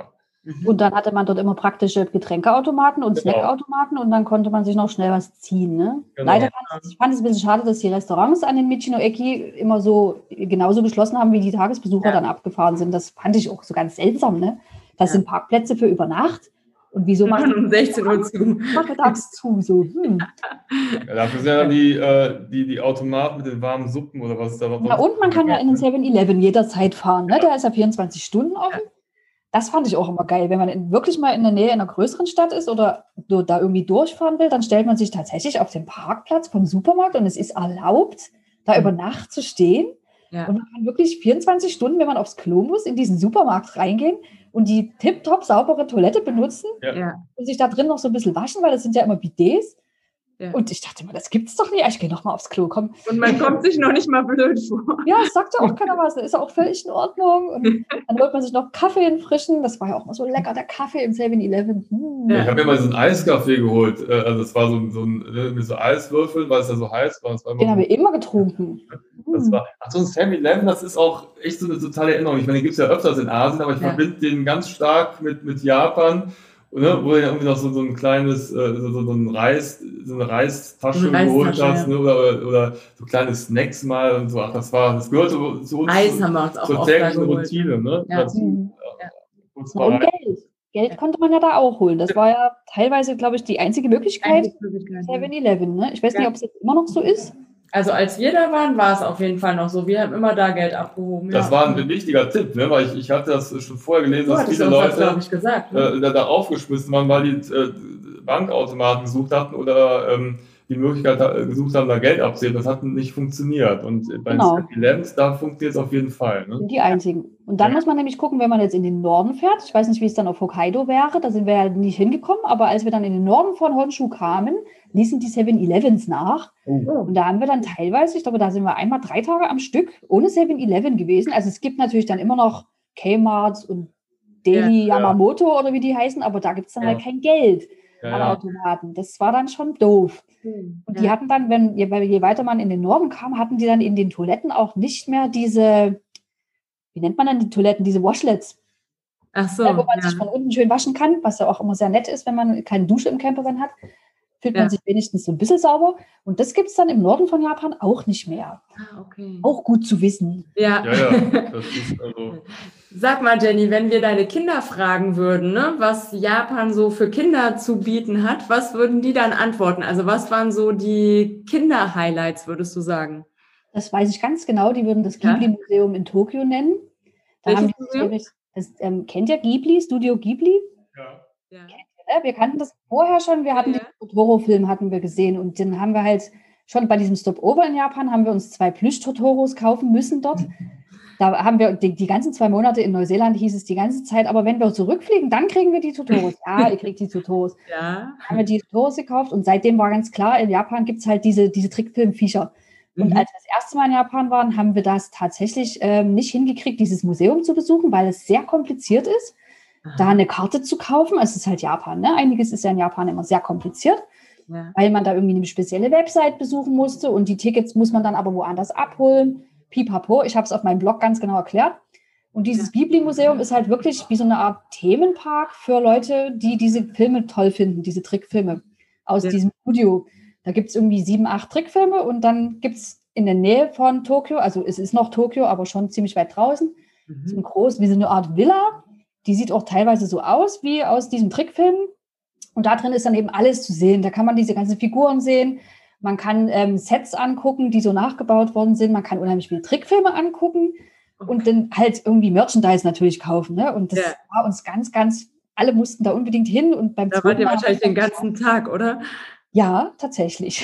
Und dann hatte man dort immer praktische Getränkeautomaten und Genau. Snackautomaten und dann konnte man sich noch schnell was ziehen. Ne? Genau. Leider fand ich, ich fand es ein bisschen schade, dass die Restaurants an den Michino-Eki immer so genauso geschlossen haben, wie die Tagesbesucher Ja. dann abgefahren sind. Das fand ich auch so ganz seltsam. Ne? Das Ja. sind Parkplätze für über Nacht. Und wieso macht Machen um sechzehn Uhr zu. nachmittags zu? So, hm. Ja, dafür sind ja dann die, äh, die, die Automaten mit den warmen Suppen oder was es da noch Na, und man kann ja in den seven eleven jederzeit fahren. Ne? Der ist ja vierundzwanzig Stunden offen. Das fand ich auch immer geil. Wenn man in, wirklich mal in der Nähe einer größeren Stadt ist oder so, da irgendwie durchfahren will, dann stellt man sich tatsächlich auf den Parkplatz vom Supermarkt und es ist erlaubt, da Mhm. über Nacht zu stehen. Ja. Und man kann wirklich vierundzwanzig Stunden, wenn man aufs Klo muss, in diesen Supermarkt reingehen und die tipptopp saubere Toilette benutzen Ja. Ja. und sich da drin noch so ein bisschen waschen, weil das sind ja immer Bidets. Ja. Und ich dachte immer, das gibt's doch nicht. Ich gehe noch mal aufs Klo, komm. Und man kommt sich noch nicht mal blöd vor. Ja, es sagt ja auch keiner was. Das ist ja auch völlig in Ordnung. Und dann holt man sich noch Kaffee in frischen. Das war ja auch mal so lecker, der Kaffee im seven eleven. Hm. Ja, ich habe mir mal so einen Eiskaffee geholt. äh, Also es war so, ein- so ein ne, mit so Eiswürfeln, weil es ja so heiß war. Das war immer Den haben so, wir immer getrunken. das Hm. war, ach so ein seven eleven, das ist auch echt so eine totale Erinnerung. Ich meine, den gibt es ja öfters in Asien, aber ich Ja. verbinde den ganz stark mit, mit Japan. Ne, wo du ja irgendwie noch so, so ein kleines, äh, so, so ein Reis, so eine Reistasche So eine geholt Reistasche, hast, ja. ne, oder, oder so kleine Snacks mal und so. Ach, das war, das gehörte zu uns Eis haben wir uns auch zur oft da täglichen geholt. Routine, ne? Ja. Dazu, Mhm. ja. Kurz Na, mal und rein. Geld. Geld konnte man ja da auch holen. Das war ja teilweise, glaube ich, die einzige Möglichkeit. seven eleven. Ne? Ich weiß Ja. nicht, ob es jetzt immer noch so ist. Also als wir da waren, war es auf jeden Fall noch so. Wir haben immer da Geld abgehoben. Das ja. war ein wichtiger Tipp, ne? Weil ich, ich hatte das schon vorher gelesen, Du dass hattest viele uns das, glaube Leute ich, gesagt. Ne? äh, da, da aufgeschmissen waren, weil die äh, Bankautomaten gesucht hatten oder ähm, die Möglichkeit äh, gesucht haben, da Geld abzuheben. Das hat nicht funktioniert. Und bei den Genau. seven elevens, da funktioniert es auf jeden Fall. Ne? Sind die einzigen. Und dann Ja. muss man nämlich gucken, wenn man jetzt in den Norden fährt. Ich weiß nicht, wie es dann auf Hokkaido wäre. Da sind wir ja nicht hingekommen. Aber als wir dann in den Norden von Honshu kamen, ließen die seven elevens nach. Oh. Und da haben wir dann teilweise, ich glaube, da sind wir einmal drei Tage am Stück ohne seven eleven gewesen. Also es gibt natürlich dann immer noch Kmart und Daily Ja. Yamamoto oder wie die heißen, aber da gibt es dann Ja. halt kein Geld Ja, an ja. Automaten. Das war dann schon doof. Und die hatten dann, wenn je, je weiter man in den Norden kam, hatten die dann in den Toiletten auch nicht mehr diese, wie nennt man dann die Toiletten, diese Washlets, Ach so. ja, wo man ja. sich von unten schön waschen kann, was ja auch immer sehr nett ist, wenn man keine Dusche im Campervan hat. Fühlt Ja. man sich wenigstens so ein bisschen sauber. Und das gibt es dann im Norden von Japan auch nicht mehr. Ah, okay. Auch gut zu wissen. Ja. Ja, ja. Das ist also. Sag mal, Jenny, wenn wir deine Kinder fragen würden, ne, was Japan so für Kinder zu bieten hat, was würden die dann antworten? Also was waren so die Kinder-Highlights, würdest du sagen? Das weiß ich ganz genau. Die würden das Ja. Ghibli-Museum in Tokio nennen. Da Welches haben die Museum? nämlich, das, ähm, kennt ihr Ghibli, Studio Ghibli? Ja. Ja. Ja, wir kannten das vorher schon. Wir hatten Ja. den Totoro-Film hatten wir gesehen und den haben wir halt schon bei diesem Stopover in Japan haben wir uns zwei Plüsch-Totoros kaufen müssen dort. Da haben wir die, die ganzen zwei Monate in Neuseeland hieß es die ganze Zeit, aber wenn wir zurückfliegen, dann kriegen wir die Totoros. Ja, ihr kriegt die Totoros. Ja. Dann haben wir die Totoros gekauft und seitdem war ganz klar, in Japan gibt es halt diese, diese Trickfilmviecher. Und Mhm. als wir das erste Mal in Japan waren, haben wir das tatsächlich ähm, nicht hingekriegt, dieses Museum zu besuchen, weil es sehr kompliziert ist, da eine Karte zu kaufen. Es ist halt Japan, ne? Einiges ist ja in Japan immer sehr kompliziert, Ja. weil man da irgendwie eine spezielle Website besuchen musste und die Tickets muss man dann aber woanders abholen. Pipapo, ich habe es auf meinem Blog ganz genau erklärt. Und dieses Ghibli-Museum ist halt wirklich wie so eine Art Themenpark für Leute, die diese Filme toll finden, diese Trickfilme aus Ja. diesem Studio. Da gibt es irgendwie sieben, acht Trickfilme und dann gibt es in der Nähe von Tokio, also es ist noch Tokio, aber schon ziemlich weit draußen, so ein Mhm. groß, wie so eine Art Villa. Die sieht auch teilweise so aus wie aus diesem Trickfilm. Und da drin ist dann eben alles zu sehen. Da kann man diese ganzen Figuren sehen. Man kann ähm, Sets angucken, die so nachgebaut worden sind. Man kann unheimlich viele Trickfilme angucken und dann halt irgendwie Merchandise natürlich kaufen. Ne? Und das Ja. war uns ganz, ganz, alle mussten da unbedingt hin. Und beim Da wart zweiten ihr Mal- wahrscheinlich den ganzen Tag, oder? Ja, tatsächlich.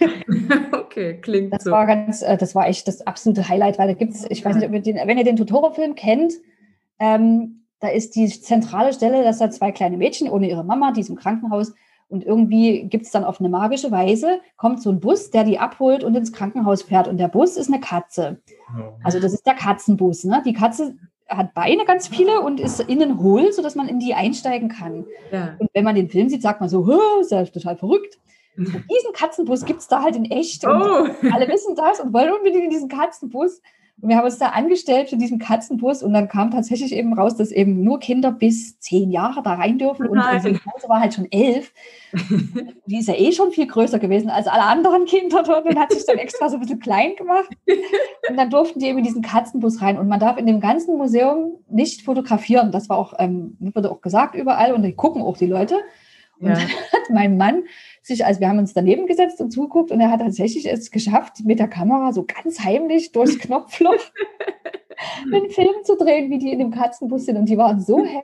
Okay, klingt Das so. war ganz, äh, das war echt das absolute Highlight, weil da gibt es, ich weiß nicht, ob ihr den, wenn ihr den Totoro-Film kennt, ähm, da ist die zentrale Stelle, dass da zwei kleine Mädchen ohne ihre Mama, die ist im Krankenhaus und irgendwie gibt es dann auf eine magische Weise, kommt so ein Bus, der die abholt und ins Krankenhaus fährt und der Bus ist eine Katze. Genau. Also das ist der Katzenbus. Ne? Die Katze hat Beine ganz viele und ist innen hohl, sodass man in die einsteigen kann. Ja. Und wenn man den Film sieht, sagt man so, "Hö, ist ja total verrückt. Und diesen Katzenbus gibt es da halt in echt. Und Oh, alle wissen das und wollen unbedingt in diesen Katzenbus. Und wir haben uns da angestellt für diesen Katzenbus und dann kam tatsächlich eben raus, dass eben nur Kinder bis zehn Jahre da rein dürfen und unsere Große war halt schon elf. Die ist ja eh schon viel größer gewesen als alle anderen Kinder dort und hat sich dann extra so ein bisschen klein gemacht. Und dann durften die eben in diesen Katzenbus rein und man darf in dem ganzen Museum nicht fotografieren. Das war auch, ähm, wurde auch gesagt überall und die gucken auch die Leute. Und ja. Dann hat mein Mann sich, also wir haben uns daneben gesetzt und zugeguckt und er hat tatsächlich es geschafft, mit der Kamera so ganz heimlich durchs Knopfloch einen Film zu drehen, wie die in dem Katzenbus sind und die waren so happy.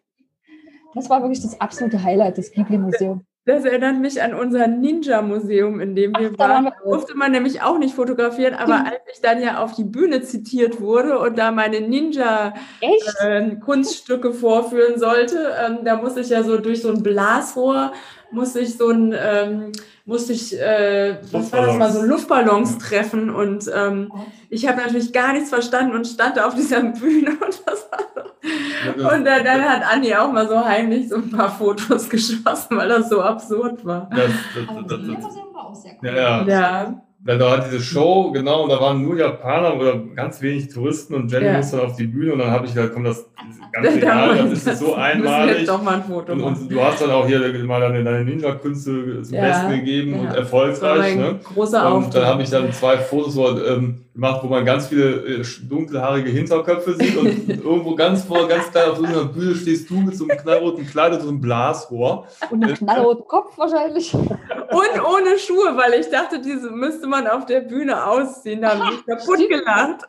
Das war wirklich das absolute Highlight des Ghibli-Museums. Das erinnert mich an unser Ninja-Museum, in dem wir Ach, waren. Da durfte man nämlich auch nicht fotografieren, aber als ich dann ja auf die Bühne zitiert wurde und da meine Ninja-Kunststücke äh, vorführen sollte, ähm, da musste ich ja so durch so ein Blasrohr, musste ich so ein, ähm, musste ich, äh, was war das mal, so Luftballons treffen und ähm, ich habe natürlich gar nichts verstanden und stand da auf dieser Bühne und das war so. Und dann, dann hat Andi auch mal so heimlich so ein paar Fotos geschossen, weil das so absurd war. Das, das, das, das, das, das war auch sehr cool. Ja, ja. ja. Da war diese Show, genau, und da waren nur Japaner oder ganz wenig Touristen und Jenny ja. musste dann auf die Bühne und dann habe ich gesagt, komm, das ganz egal, das ist das so einmalig. Doch mal ein Foto und, und du hast dann auch hier mal deine, deine Ninja-Künste zum ja. Besten gegeben ja. und erfolgreich. Ne? Großer und Auftritt. dann habe ich dann zwei Fotos so, ähm, gemacht, wo man ganz viele äh, dunkelhaarige Hinterköpfe sieht und irgendwo ganz vor, ganz klein auf so einer Bühne stehst du mit so einem knallroten Kleid und so einem Blasrohr. Und einem knallroten Kopf wahrscheinlich. Und ohne Schuhe, weil ich dachte, diese müsste man auf der Bühne ausziehen. Da habe ich kaputt gelacht.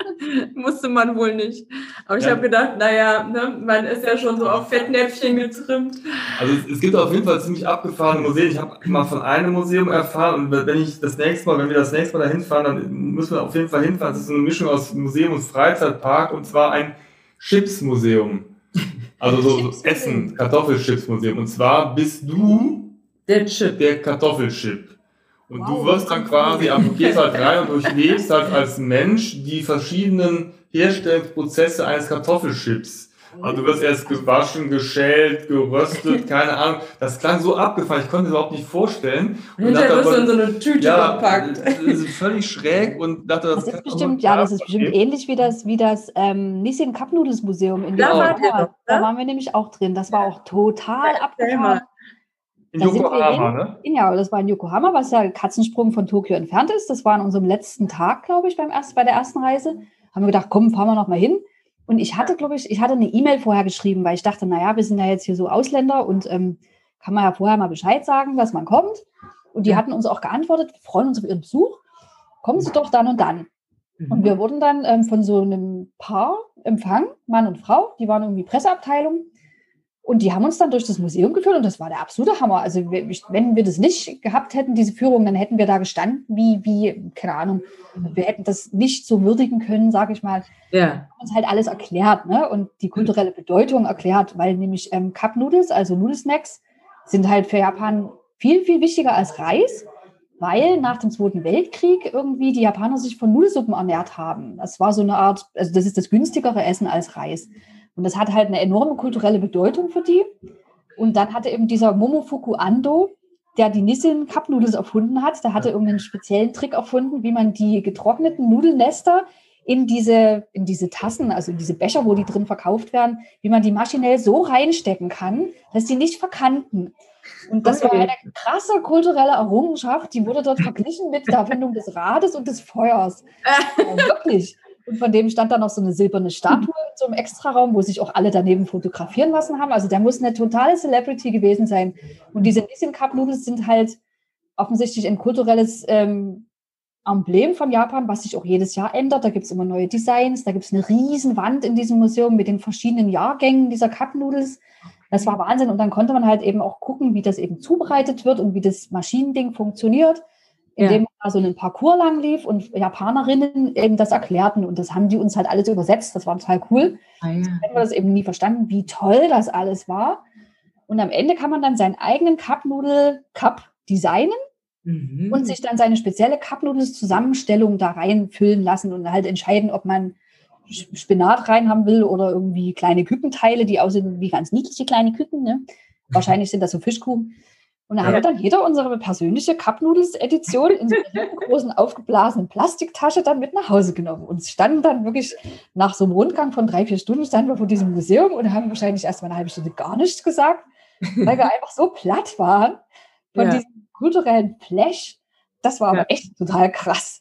Musste man wohl nicht. Aber ich ja. habe gedacht, naja, ne, man ist ja schon so auf Fettnäpfchen getrimmt. Also es, es gibt auf jeden Fall ziemlich abgefahrene Museen. Ich habe mal von einem Museum erfahren und wenn ich das nächste Mal, wenn wir das nächste Mal dahin fahren, dann müssen wir auf jeden Fall hinfahren. Das ist eine Mischung aus Museum und Freizeitpark und zwar ein Chipsmuseum. Also so, so Essen, Kartoffelchipsmuseum. Und zwar bist du der Chip, der Kartoffelchip. Und wow, du wirst dann quasi, du gehst halt rein und durchlebst halt als Mensch die verschiedenen Herstellungsprozesse eines Kartoffelchips. Also du wirst erst gewaschen, geschält, geröstet, keine Ahnung. Das klang so abgefahren, ich konnte es überhaupt nicht vorstellen. Und hinterher wirst du in so eine Tüte ja, verpackt. Das ist völlig schräg und dachte, das, das ist bestimmt, ja, das ist bestimmt ähnlich wie das, wie das ähm, Nissin Cup Noodles Museum in da, war da, da waren wir nämlich auch drin. Das war auch total ja, abgefahren. In Yokohama, ne? Ja, das war in Yokohama, was ja ein Katzensprung von Tokio entfernt ist. Das war an unserem letzten Tag, glaube ich, beim erst, bei der ersten Reise. Haben wir gedacht, komm, fahren wir noch mal hin. Und ich hatte, glaube ich, ich hatte eine E-Mail vorher geschrieben, weil ich dachte, naja, wir sind ja jetzt hier so Ausländer und ähm, kann man ja vorher mal Bescheid sagen, dass man kommt. Und die hatten uns auch geantwortet, wir freuen uns auf Ihren Besuch. Kommen Sie doch dann und dann. Mhm. Und wir wurden dann ähm, von so einem Paar empfangen, Mann und Frau, die waren irgendwie Presseabteilung. Und die haben uns dann durch das Museum geführt und das war der absolute Hammer. Also wenn wir das nicht gehabt hätten, diese Führung, dann hätten wir da gestanden wie, wie keine Ahnung, wir hätten das nicht so würdigen können, sage ich mal. Ja. Wir haben uns halt alles erklärt, ne? Und die kulturelle Bedeutung erklärt, weil nämlich ähm, Cup Noodles, also Nudelsnacks, sind halt für Japan viel, viel wichtiger als Reis, weil nach dem Zweiten Weltkrieg irgendwie die Japaner sich von Nudelsuppen ernährt haben. Das war so eine Art, also das ist das günstigere Essen als Reis. Und das hat halt eine enorme kulturelle Bedeutung für die. Und dann hatte eben dieser Momofuku Ando, der die Nissin Cup Noodles erfunden hat, der hatte irgendeinen speziellen Trick erfunden, wie man die getrockneten Nudelnester in diese, in diese Tassen, also in diese Becher, wo die drin verkauft werden, wie man die maschinell so reinstecken kann, dass die nicht verkanten. Und das war eine krasse kulturelle Errungenschaft, die wurde dort verglichen mit der Erfindung des Rades und des Feuers. Ja, wirklich. Und von dem stand dann noch so eine silberne Statue in so einem Extraraum, wo sich auch alle daneben fotografieren lassen haben. Also der muss eine totale Celebrity gewesen sein. Und diese Nissin Cup Noodles sind halt offensichtlich ein kulturelles ähm, Emblem von Japan, was sich auch jedes Jahr ändert. Da gibt es immer neue Designs. Da gibt es eine riesen Wand in diesem Museum mit den verschiedenen Jahrgängen dieser Cup Noodles. Das war Wahnsinn. Und dann konnte man halt eben auch gucken, wie das eben zubereitet wird und wie das Maschinending funktioniert, indem ja. man so einen Parcours lang lief und Japanerinnen eben das erklärten. Und das haben die uns halt alles übersetzt. Das war total cool. Ah, ja. So haben wir das eben nie verstanden, wie toll das alles war. Und am Ende kann man dann seinen eigenen Cup-Nudel-Cup designen mhm. und sich dann seine spezielle Cup-Nudels-Zusammenstellung da reinfüllen lassen und halt entscheiden, ob man Spinat rein haben will oder irgendwie kleine Kükenteile, die aussehen wie ganz niedliche kleine Küken. Ne? Wahrscheinlich sind das so Fischkuchen. Und da Ja. haben wir dann jeder unsere persönliche Cup-Noodles-Edition in so einer riesengroßen, aufgeblasenen Plastiktasche dann mit nach Hause genommen. Und standen dann wirklich nach so einem Rundgang von drei, vier Stunden standen wir vor diesem Museum und haben wahrscheinlich erst mal eine halbe Stunde gar nichts gesagt, weil wir einfach so platt waren von Ja. diesem kulturellen Flash. Das war aber Ja. echt total krass.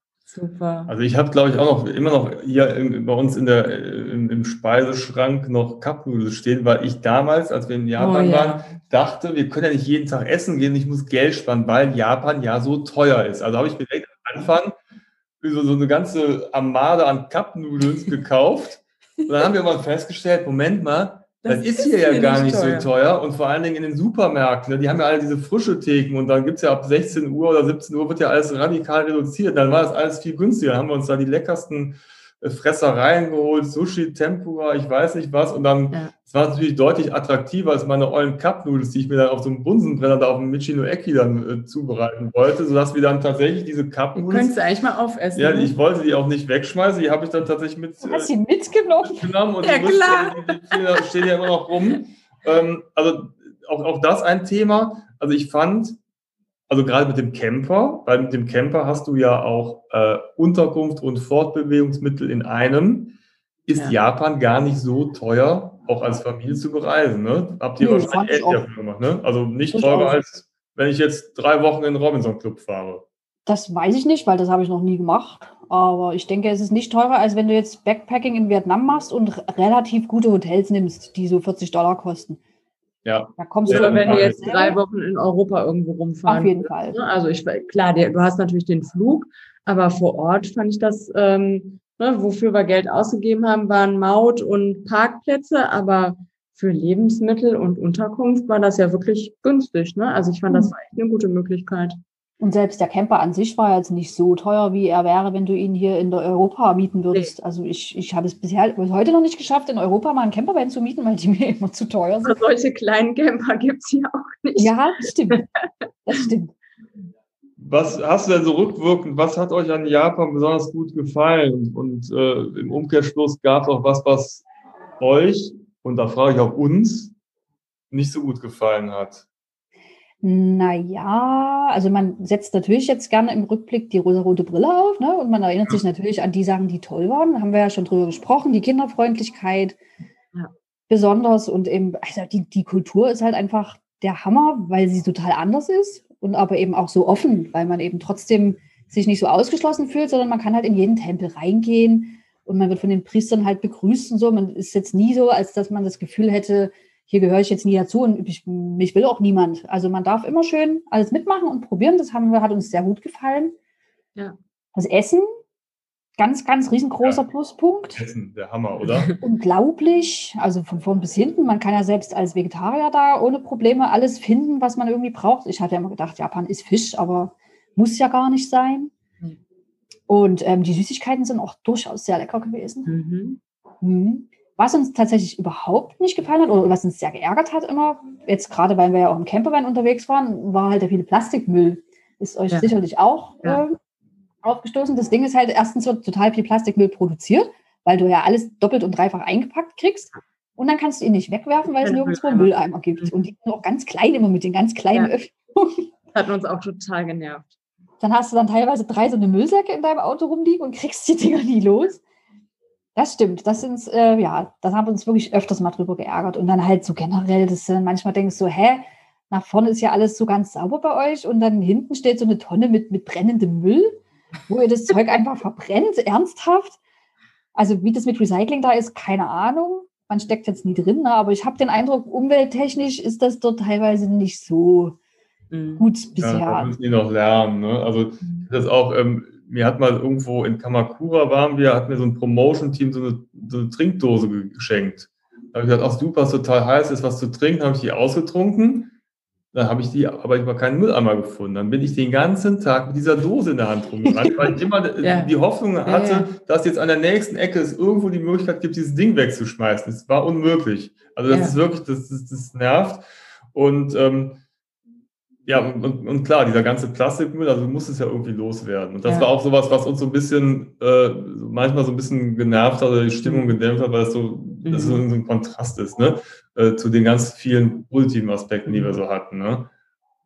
Super. Also ich habe, glaube ich, auch noch immer noch hier im, bei uns in der, im, im Speiseschrank noch Cup-Nudeln stehen, weil ich damals, als wir in Japan Oh, ja. waren, dachte, wir können ja nicht jeden Tag essen gehen, ich muss Geld sparen, weil Japan ja so teuer ist. Also habe ich mir direkt am Anfang so, so eine ganze Armade an Cup-Nudeln gekauft. Und dann haben wir mal festgestellt, Moment mal, das, das ist hier ja gar nicht teuer. so teuer. Und vor allen Dingen in den Supermärkten, ne, die haben ja alle diese frische Theken und dann gibt es ja ab sechzehn Uhr oder siebzehn Uhr wird ja alles radikal reduziert. Dann war das alles viel günstiger. Dann haben wir uns da die leckersten Fressereien geholt, Sushi, Tempura, ich weiß nicht was. Und dann Ja. es war natürlich deutlich attraktiver als meine ollen Cup-Noodles, die ich mir dann auf so einem Bunsenbrenner da auf dem Michino Eki dann äh, zubereiten wollte, sodass wir dann tatsächlich diese Cup-Noodles... Könntest du eigentlich mal aufessen. Ja, ne? ich wollte die auch nicht wegschmeißen, die habe ich dann tatsächlich mit... Du hast sie mitgenommen. Genommen und Ja, die, müssen, klar. die, die stehen, ja- stehen ja immer noch rum. Ähm, also auch, auch das ein Thema. Also ich fand, also gerade mit dem Camper, weil mit dem Camper hast du ja auch äh, Unterkunft und Fortbewegungsmittel in einem, ist Ja. Japan gar nicht so teuer, auch als Familie zu bereisen. Ne? Habt ihr Nö, wahrscheinlich fand ich echt auch. dafür gemacht. Ne? Also nicht Durchaus. teurer als wenn ich jetzt drei Wochen in den Robinson Club fahre. Das weiß ich nicht, weil das habe ich noch nie gemacht. Aber ich denke, es ist nicht teurer, als wenn du jetzt Backpacking in Vietnam machst und r- relativ gute Hotels nimmst, die so vierzig Dollar kosten. Ja. Da kommst Ja, du Oder wenn du ja, jetzt drei Wochen in Europa irgendwo rumfahren Auf jeden würdest, Fall. ne? Also ich, klar, der, du hast natürlich den Flug, aber vor Ort fand ich das, ähm, ne, wofür wir Geld ausgegeben haben, waren Maut und Parkplätze, aber für Lebensmittel und Unterkunft war das ja wirklich günstig. Ne? Also ich fand, das Mhm. war echt eine gute Möglichkeit. Und selbst der Camper an sich war jetzt nicht so teuer, wie er wäre, wenn du ihn hier in der Europa mieten würdest. Also ich, ich habe es bisher bis heute noch nicht geschafft, in Europa mal einen Campervan zu mieten, weil die mir immer zu teuer Aber sind. solche kleinen Camper gibt's hier auch nicht. Ja, das stimmt. Das stimmt. Was hast du denn so rückwirkend, was hat euch an Japan besonders gut gefallen? Und äh, im Umkehrschluss gab es auch was, was euch, und da frage ich auch uns, nicht so gut gefallen hat. Naja, also man setzt natürlich jetzt gerne im Rückblick die rosarote Brille auf, ne? Und man erinnert sich natürlich an die Sachen, die toll waren. Da haben wir ja schon drüber gesprochen, die Kinderfreundlichkeit Ja. besonders und eben, also die, die Kultur ist halt einfach der Hammer, weil sie total anders ist und aber eben auch so offen, weil man eben trotzdem sich nicht so ausgeschlossen fühlt, sondern man kann halt in jeden Tempel reingehen und man wird von den Priestern halt begrüßt und so. Man ist jetzt nie so, als dass man das Gefühl hätte, hier gehöre ich jetzt nie dazu und ich, mich will auch niemand. Also man darf immer schön alles mitmachen und probieren. Das haben wir, hat uns sehr gut gefallen. Ja. Das Essen, ganz, ganz riesengroßer Ja. Pluspunkt. Essen, der Hammer, oder? Unglaublich. Also von vorn bis hinten. Man kann ja selbst als Vegetarier da ohne Probleme alles finden, was man irgendwie braucht. Ich hatte ja immer gedacht, Japan ist Fisch, aber muss ja gar nicht sein. Mhm. Und ähm, die Süßigkeiten sind auch durchaus sehr lecker gewesen. Mhm. Mhm. Was uns tatsächlich überhaupt nicht gefallen hat oder was uns sehr geärgert hat immer, jetzt gerade weil wir ja auch im Campervan unterwegs waren, war halt der viele Plastikmüll. Ist euch Ja. sicherlich auch Ja. äh, aufgestoßen. Das Ding ist halt, erstens wird total viel Plastikmüll produziert, weil du ja alles doppelt und dreifach eingepackt kriegst. Und dann kannst du ihn nicht wegwerfen, weil es Keine nirgendwo Mülleimer. Mülleimer gibt. Und die sind auch ganz klein immer mit den ganz kleinen Ja. Öffnungen. Hat uns auch total genervt. Dann hast du dann teilweise drei so eine Müllsäcke in deinem Auto rumliegen und kriegst die Dinger nie los. Das stimmt, das sind, äh, ja, das haben wir uns wirklich öfters mal drüber geärgert. Und dann halt so generell, dass du dann manchmal denkst so, hä, nach vorne ist ja alles so ganz sauber bei euch und dann hinten steht so eine Tonne mit, mit brennendem Müll, wo ihr das Zeug einfach verbrennt, ernsthaft. Also wie das mit Recycling da ist, keine Ahnung. Man steckt jetzt nie drin, ne? Aber ich habe den Eindruck, umwelttechnisch ist das dort teilweise nicht so Mhm. gut Ja, bisher. da müssen die noch lernen. Ne? Also das auch, ähm, mir hat mal irgendwo in Kamakura waren wir, hat mir so ein Promotion-Team so eine, so eine Trinkdose geschenkt. Da habe ich gesagt, ach super, ist total heiß, ist was zu trinken, habe ich die ausgetrunken. Dann habe ich die, aber ich habe keinen Mülleimer gefunden. Dann bin ich den ganzen Tag mit dieser Dose in der Hand rumgerannt, weil ich immer Ja. die Hoffnung hatte, ja. dass jetzt an der nächsten Ecke es irgendwo die Möglichkeit gibt, dieses Ding wegzuschmeißen. Es war unmöglich. Also das Ja. ist wirklich, das, das, das nervt. Und ähm, ja, und, und, und klar, dieser ganze Plastikmüll, also muss es ja irgendwie loswerden. Und das Ja. war auch sowas, was uns so ein bisschen, äh, manchmal so ein bisschen genervt hat oder die Stimmung Mhm. gedämpft hat, weil es so, das so Mhm. ein Kontrast ist, ne? Äh, zu den ganz vielen positiven Aspekten, die wir so hatten, ne?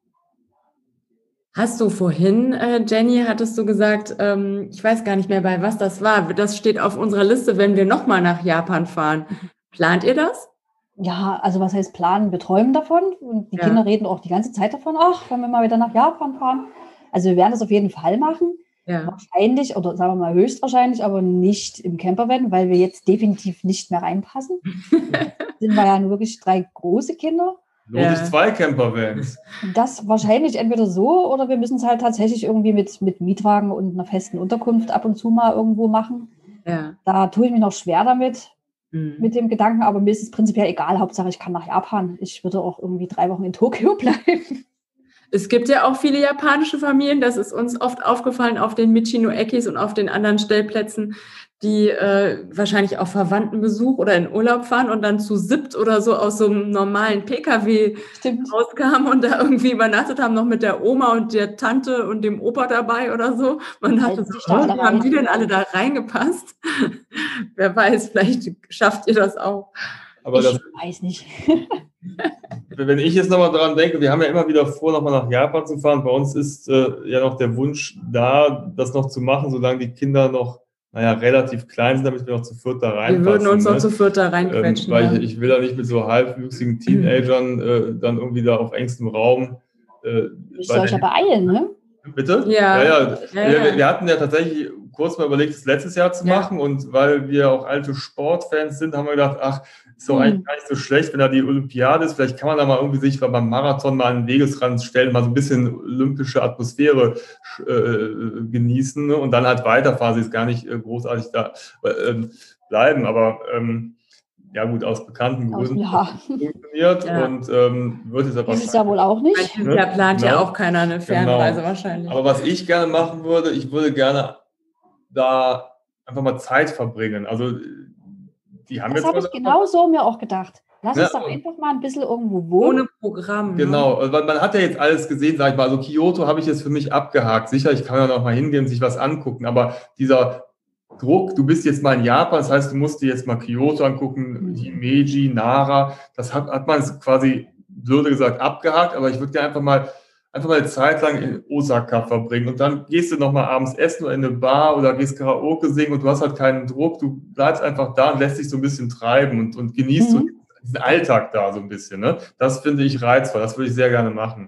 Hast du vorhin, äh, Jenny, hattest du gesagt, ähm, ich weiß gar nicht mehr, bei was das war. Das steht auf unserer Liste, wenn wir nochmal nach Japan fahren. Plant ihr das? Ja, also was heißt planen? Wir träumen davon und die Ja. Kinder reden auch die ganze Zeit davon, ach, wenn wir mal wieder nach Japan fahren. Also wir werden das auf jeden Fall machen. Ja. Wahrscheinlich, oder sagen wir mal höchstwahrscheinlich, aber nicht im Campervan, weil wir jetzt definitiv nicht mehr reinpassen. Sind wir ja nur wirklich drei große Kinder. Lohnt Ja. sich zwei Campervans. Und das wahrscheinlich entweder so oder wir müssen es halt tatsächlich irgendwie mit, mit Mietwagen und einer festen Unterkunft ab und zu mal irgendwo machen. Ja. Da tue ich mich noch schwer damit, Mhm. mit dem Gedanken, aber mir ist es prinzipiell egal. Hauptsache, ich kann nach Japan. Ich würde auch irgendwie drei Wochen in Tokio bleiben. Es gibt ja auch viele japanische Familien, das ist uns oft aufgefallen auf den Michi-no-Ekis und auf den anderen Stellplätzen, die äh, wahrscheinlich auf Verwandtenbesuch oder in Urlaub fahren und dann zu siebt oder so aus so einem normalen P K W Stimmt. rauskamen und da irgendwie übernachtet haben, noch mit der Oma und der Tante und dem Opa dabei oder so. Man dachte Halten so, sich da alle oh, wie haben die rein? denn alle da reingepasst? Wer weiß, vielleicht schafft ihr das auch. Aber Ich das, weiß nicht. wenn ich jetzt nochmal dran denke, wir haben ja immer wieder vor, nochmal nach Japan zu fahren. Bei uns ist äh, ja noch der Wunsch da, das noch zu machen, solange die Kinder noch, naja, relativ klein sind, damit wir noch zu viert da reinpassen. Wir würden uns ne? noch zu viert da ähm, reinquetschen. Weil ja. ich, ich will da nicht mit so halbwüchsigen Teenagern äh, dann irgendwie da auf engstem Raum. Äh, Ich bei soll euch der- aber beeilen, ne? Bitte? Ja. ja, ja. Ja, Wir, ja. wir hatten ja tatsächlich kurz mal überlegt, das letztes Jahr zu Ja. machen, und weil wir auch alte Sportfans sind, haben wir gedacht, ach, ist doch Hm. eigentlich gar nicht so schlecht, wenn da die Olympiade ist. Vielleicht kann man da mal irgendwie sich beim Marathon mal einen Wegesrand stellen, mal so ein bisschen olympische Atmosphäre äh, genießen, ne? Und dann halt weiterfahren. Sie ist gar nicht äh, großartig da äh, bleiben, aber ähm, ja gut, aus bekannten Aus- Gründen ja. funktioniert Ja. und ähm, wird es aber Dieses Jahr wohl auch Weil nicht. dieses Jahr plant ja Genau. auch keiner eine Fernreise wahrscheinlich. Aber was ich gerne machen würde, ich würde gerne da einfach mal Zeit verbringen. Also die haben Das jetzt habe mal ich genau so mir auch gedacht. Lass Ja. uns doch einfach mal ein bisschen irgendwo wohnen. Ohne Programm. Genau, also man hat ja jetzt alles gesehen, sag ich mal. Also Kyoto habe ich jetzt für mich abgehakt. Sicher, ich kann ja noch mal hingehen und sich was angucken, aber dieser Druck, du bist jetzt mal in Japan, das heißt, du musst dir jetzt mal Kyoto angucken, Himeji, Nara, das hat, hat man quasi, blöde gesagt, abgehakt, aber ich würde dir einfach mal einfach mal eine Zeit lang in Osaka verbringen und dann gehst du noch mal abends essen oder in eine Bar oder gehst Karaoke singen und du hast halt keinen Druck, du bleibst einfach da und lässt dich so ein bisschen treiben und, und genießt Mhm. so diesen Alltag da so ein bisschen. Ne? Das finde ich reizvoll, das würde ich sehr gerne machen.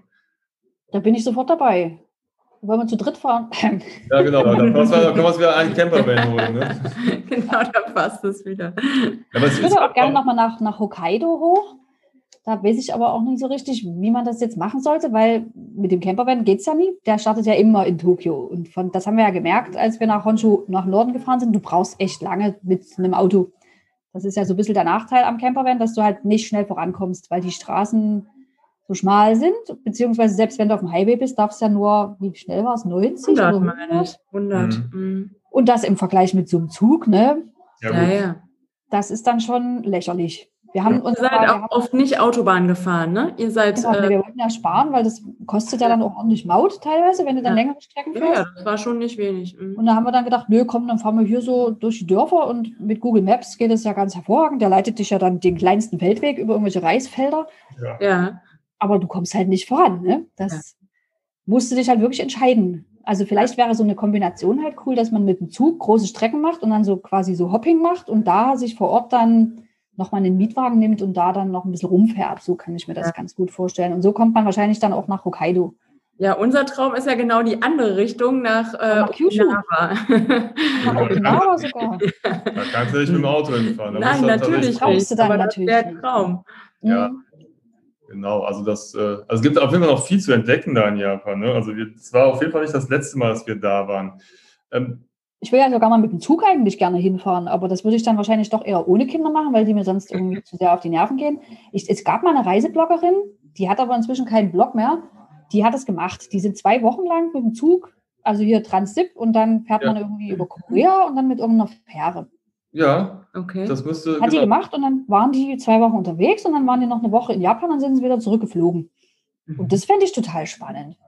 Da bin ich sofort dabei. Wollen wir zu dritt fahren? Ja, genau, da können wir uns- da können wir uns wieder einen Campervan holen. Ne? Genau, da passt es wieder. Aber es Ich ist würde auch halt gerne nochmal nach, nach Hokkaido hoch. Da weiß ich aber auch nicht so richtig, wie man das jetzt machen sollte, weil mit dem Campervan geht es ja nie. Der startet ja immer in Tokio. Und von, das haben wir ja gemerkt, als wir nach Honshu nach Norden gefahren sind. Du brauchst echt lange mit einem Auto. Das ist ja so ein bisschen der Nachteil am Campervan, dass du halt nicht schnell vorankommst, weil die Straßen so schmal sind. Beziehungsweise selbst wenn du auf dem Highway bist, darfst du ja nur, wie schnell war es, neunzig oder hundert meine ich. hundert? hundert. Mhm. Und das im Vergleich mit so einem Zug, ne? ja, Ja, gut. ja. Das ist dann schon lächerlich. Wir haben Ihr uns seid wir auch haben- oft nicht Autobahn gefahren, ne? Ihr seid. Genau, nee, Äh, wir wollten ja sparen, weil das kostet ja dann auch ordentlich Maut teilweise, wenn du dann Ja. längere Strecken ja, fährst. ja, das war schon nicht wenig. Mhm. Und da haben wir dann gedacht, nö, komm, dann fahren wir hier so durch die Dörfer und mit Google Maps geht es ja ganz hervorragend. Der leitet dich ja dann den kleinsten Feldweg über irgendwelche Reisfelder, Ja, aber du kommst halt nicht voran. Ne? Das musst du dich halt wirklich entscheiden. Also vielleicht wäre so eine Kombination halt cool, dass man mit dem Zug große Strecken macht und dann so quasi so Hopping macht und da sich vor Ort dann nochmal einen Mietwagen nimmt und da dann noch ein bisschen rumfährt. So kann ich mir das Ja. ganz gut vorstellen. Und so kommt man wahrscheinlich dann auch nach Hokkaido. ja, unser Traum ist ja genau die andere Richtung nach, äh, Nach Kyushu. Okinawa. Nach Okinawa sogar. Da kannst du nicht mit dem Auto hinfahren. Da musst Nein, du dann natürlich brauchst du nicht. dann Aber natürlich das wäre nicht. der Traum. Ja. Mhm. Genau, also das, äh, also es gibt auf jeden Fall noch viel zu entdecken da in Japan. Ne? Also es war auf jeden Fall nicht das letzte Mal, dass wir da waren. Ähm, Ich will ja sogar mal mit dem Zug eigentlich gerne hinfahren, aber das würde ich dann wahrscheinlich doch eher ohne Kinder machen, weil die mir sonst irgendwie zu sehr auf die Nerven gehen. Ich, es gab mal eine Reisebloggerin, die hat aber inzwischen keinen Blog mehr. Die hat es gemacht. Die sind zwei Wochen lang mit dem Zug, also hier Transip, und dann fährt Ja. man irgendwie über Korea und dann mit irgendeiner Fähre. ja, Okay. das müsste. Hat die genau. gemacht und dann waren die zwei Wochen unterwegs und dann waren die noch eine Woche in Japan und dann sind sie wieder zurückgeflogen. Und das fände ich total spannend.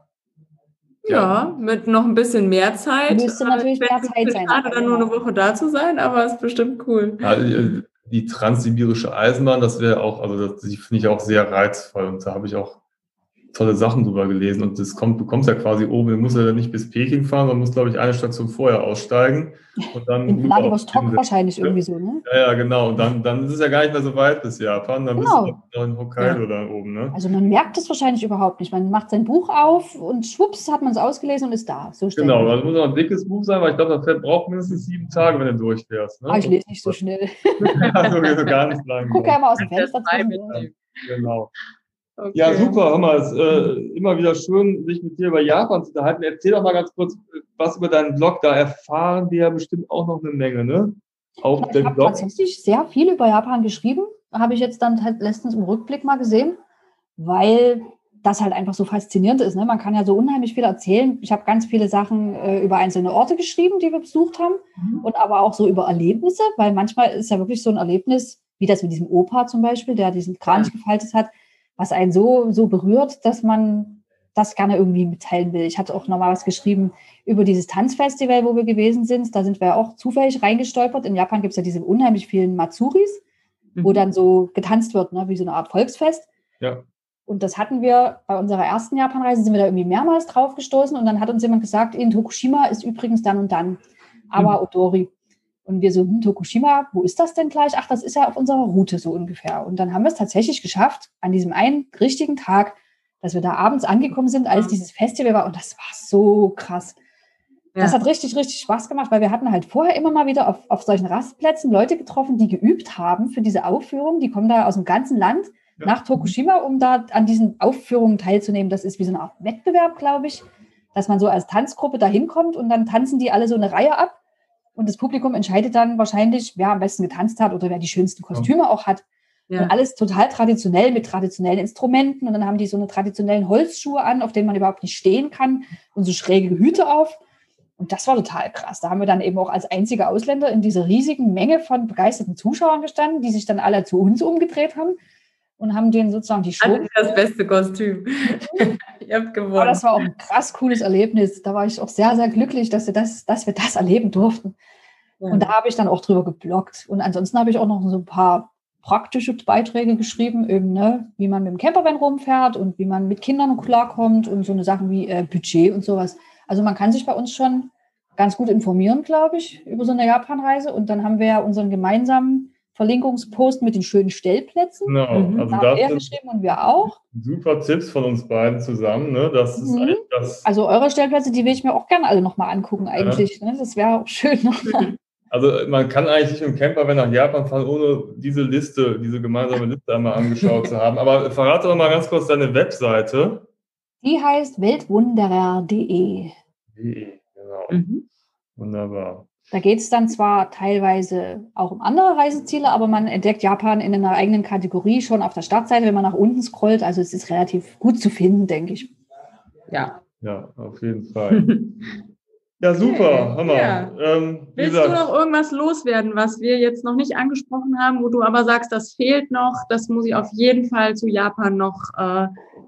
Ja, mit noch ein bisschen mehr Zeit. Müsste natürlich Äh, mehr fände ich Zeit ein sein, bisschen Schade, aber dann nur genau. eine Woche da zu sein, aber es ist bestimmt cool. Ja, die, die transsibirische Eisenbahn, das wäre auch, also das, die finde ich auch sehr reizvoll und da habe ich auch tolle Sachen drüber gelesen und das kommt, du kommst ja quasi oben, du musst ja nicht bis Peking fahren, sondern musst, glaube ich, eine Station vorher aussteigen und dann In Vladivostok wahrscheinlich irgendwie so, ne? Ja, ja, genau. Und dann, dann ist es ja gar nicht mehr so weit bis Japan, dann bist Genau. du noch in Hokkaido Ja. da oben, ne? Also man merkt es wahrscheinlich überhaupt nicht. Man macht sein Buch auf und schwupps hat man es ausgelesen und ist da. So stelle ich Genau, mir also muss noch ein dickes Buch sein, weil ich glaube, das Fährt braucht mindestens sieben Tage, wenn du durchfährst. Ne? Ah, ich lese nicht so schnell. Also so ganz lang. Gucke ja mal aus dem Der Fenster zwei zu. mitnehmen. Genau. Okay. Ja, super, hör mal, es ist äh, immer wieder schön, sich mit dir über Japan zu unterhalten. Erzähl doch mal ganz kurz was über deinen Blog. Da erfahren wir ja bestimmt auch noch eine Menge, ne? Auf Ich dem habe Blog. tatsächlich sehr viel über Japan geschrieben. Habe ich jetzt dann halt letztens im Rückblick mal gesehen, weil das halt einfach so faszinierend ist. Ne? Man kann ja so unheimlich viel erzählen. Ich habe ganz viele Sachen äh, über einzelne Orte geschrieben, die wir besucht haben, Mhm. und aber auch so über Erlebnisse, weil manchmal ist ja wirklich so ein Erlebnis, wie das mit diesem Opa zum Beispiel, der diesen Kranich gefaltet hat, was einen so, so berührt, dass man das gerne irgendwie mitteilen will. Ich hatte auch nochmal was geschrieben über dieses Tanzfestival, wo wir gewesen sind. Da sind wir auch zufällig reingestolpert. In Japan gibt es ja diese unheimlich vielen Matsuris, wo Mhm. dann so getanzt wird, ne, wie so eine Art Volksfest. Ja. Und das hatten wir bei unserer ersten Japanreise, sind wir da irgendwie mehrmals drauf gestoßen. Und dann hat uns jemand gesagt, in Tokushima ist übrigens dann und dann Awa Odori. Und wir so, hm, Tokushima, wo ist das denn gleich? Ach, das ist ja auf unserer Route so ungefähr. Und dann haben wir es tatsächlich geschafft, an diesem einen richtigen Tag, dass wir da abends angekommen sind, als dieses Festival war. Und das war so krass. Das Ja. hat richtig, richtig Spaß gemacht, weil wir hatten halt vorher immer mal wieder auf, auf solchen Rastplätzen Leute getroffen, die geübt haben für diese Aufführung. Die kommen da aus dem ganzen Land Ja. nach Tokushima, um da an diesen Aufführungen teilzunehmen. Das ist wie so eine Art Wettbewerb, glaube ich, dass man so als Tanzgruppe da hinkommt und dann tanzen die alle so eine Reihe ab. Und das Publikum entscheidet dann wahrscheinlich, wer am besten getanzt hat oder wer die schönsten Kostüme auch hat. Ja. Und alles total traditionell mit traditionellen Instrumenten. Und dann haben die so eine traditionellen Holzschuhe an, auf denen man überhaupt nicht stehen kann, und so schräge Hüte auf. Und das war total krass. Da haben wir dann eben auch als einzige Ausländer in dieser riesigen Menge von begeisterten Zuschauern gestanden, die sich dann alle zu uns umgedreht haben und haben denen sozusagen die Show. Das ist das beste Kostüm. Ihr habt gewonnen. Aber das war auch ein krass cooles Erlebnis. Da war ich auch sehr, sehr glücklich, dass wir das, dass wir das erleben durften. Ja. Und da habe ich dann auch drüber gebloggt. Und ansonsten habe ich auch noch so ein paar praktische Beiträge geschrieben, eben, ne, wie man mit dem Campervan rumfährt und wie man mit Kindern klarkommt und so eine Sachen wie äh, Budget und sowas. Also man kann sich bei uns schon ganz gut informieren, glaube ich, über so eine Japanreise. Und dann haben wir ja unseren gemeinsamen Verlinkungspost mit den schönen Stellplätzen. Genau, Mhm. also Da hat er das geschrieben und wir auch. sind super Tipps von uns beiden zusammen, ne? Das ist Mhm. eigentlich das. Also eure Stellplätze, die will ich mir auch gerne alle nochmal angucken eigentlich. Ne? Das wäre auch schön nochmal. Also man kann eigentlich nicht mit dem Campervan nach Japan fahren, ohne diese Liste, diese gemeinsame Liste einmal angeschaut zu haben. Aber verrate doch mal ganz kurz deine Webseite. Die heißt weltwunderer punkt de. Genau, Mhm. wunderbar. Da geht es dann zwar teilweise auch um andere Reiseziele, aber man entdeckt Japan in einer eigenen Kategorie schon auf der Startseite, wenn man nach unten scrollt. Also es ist relativ gut zu finden, denke ich. Ja. Ja, auf jeden Fall. Ja, super, Hammer. Ja. Ähm, wie Willst gesagt, du noch irgendwas loswerden, was wir jetzt noch nicht angesprochen haben, wo du aber sagst, das fehlt noch, das muss ich auf jeden Fall zu Japan noch äh,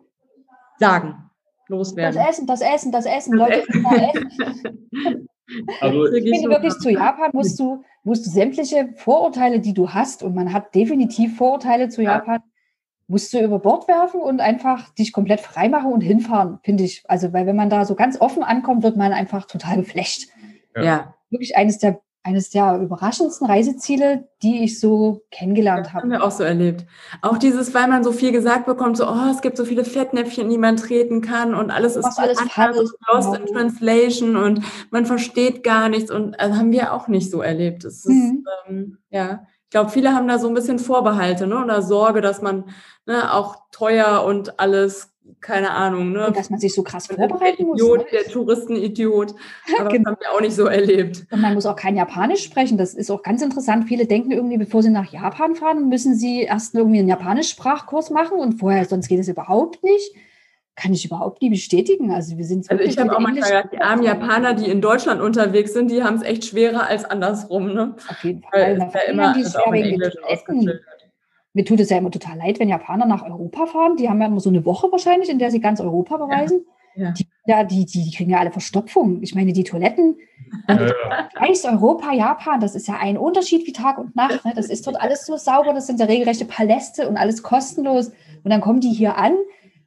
sagen, Das loswerden? Essen, das Essen, das Essen, Leute, immer essen. also Krieg Ich finde so- wirklich, zu Japan musst du, musst du sämtliche Vorurteile, die du hast, und man hat definitiv Vorurteile zu Ja. Japan, musst du über Bord werfen und einfach dich komplett freimachen und hinfahren, finde ich. Also, weil wenn man da so ganz offen ankommt, wird man einfach total geflasht. Ja, Wirklich eines der, eines der überraschendsten Reiseziele, die ich so kennengelernt haben habe. wir auch so erlebt. Auch dieses, weil man so viel gesagt bekommt, so, oh, es gibt so viele Fettnäpfchen, die man treten kann und alles ist Was viel alles anders, falsch, lost genau. in translation und man versteht gar nichts und also haben wir auch nicht so erlebt. Es ist, Mhm. ähm, ja, ich glaube, viele haben da so ein bisschen Vorbehalte, ne, oder Sorge, dass man, ne, auch teuer und alles, keine Ahnung, ne, Und dass man sich so krass der vorbereiten muss. Idiot, Ne? der Touristenidiot, aber Genau. das haben wir auch nicht so erlebt. Und man muss auch kein Japanisch sprechen. Das ist auch ganz interessant. Viele denken irgendwie, bevor sie nach Japan fahren, müssen sie erst irgendwie einen Japanisch-Sprachkurs machen und vorher, sonst geht es überhaupt nicht. Kann ich überhaupt nie bestätigen. Also wir sind Also wirklich ich habe mit auch manchmal Englisch- gedacht, die armen Japaner, die in Deutschland unterwegs sind, die haben es echt schwerer als andersrum, ne? Auf jeden Weil Fall. es Na, ja vor allem immer haben die ist schwer auch in wegen den Englisch Toiletten. ausgeschildert. Mir tut es ja immer total leid, wenn Japaner nach Europa fahren. Die haben ja immer so eine Woche wahrscheinlich, in der sie ganz Europa bereisen. Ja. Die, ja, die, die, die kriegen ja alle Verstopfung. Ich meine, die Toiletten, ja, ja. Kreis Europa, Japan, das ist ja ein Unterschied wie Tag und Nacht. Ne? Das ist dort alles so sauber, das sind ja regelrechte Paläste und alles kostenlos. Und dann kommen die hier an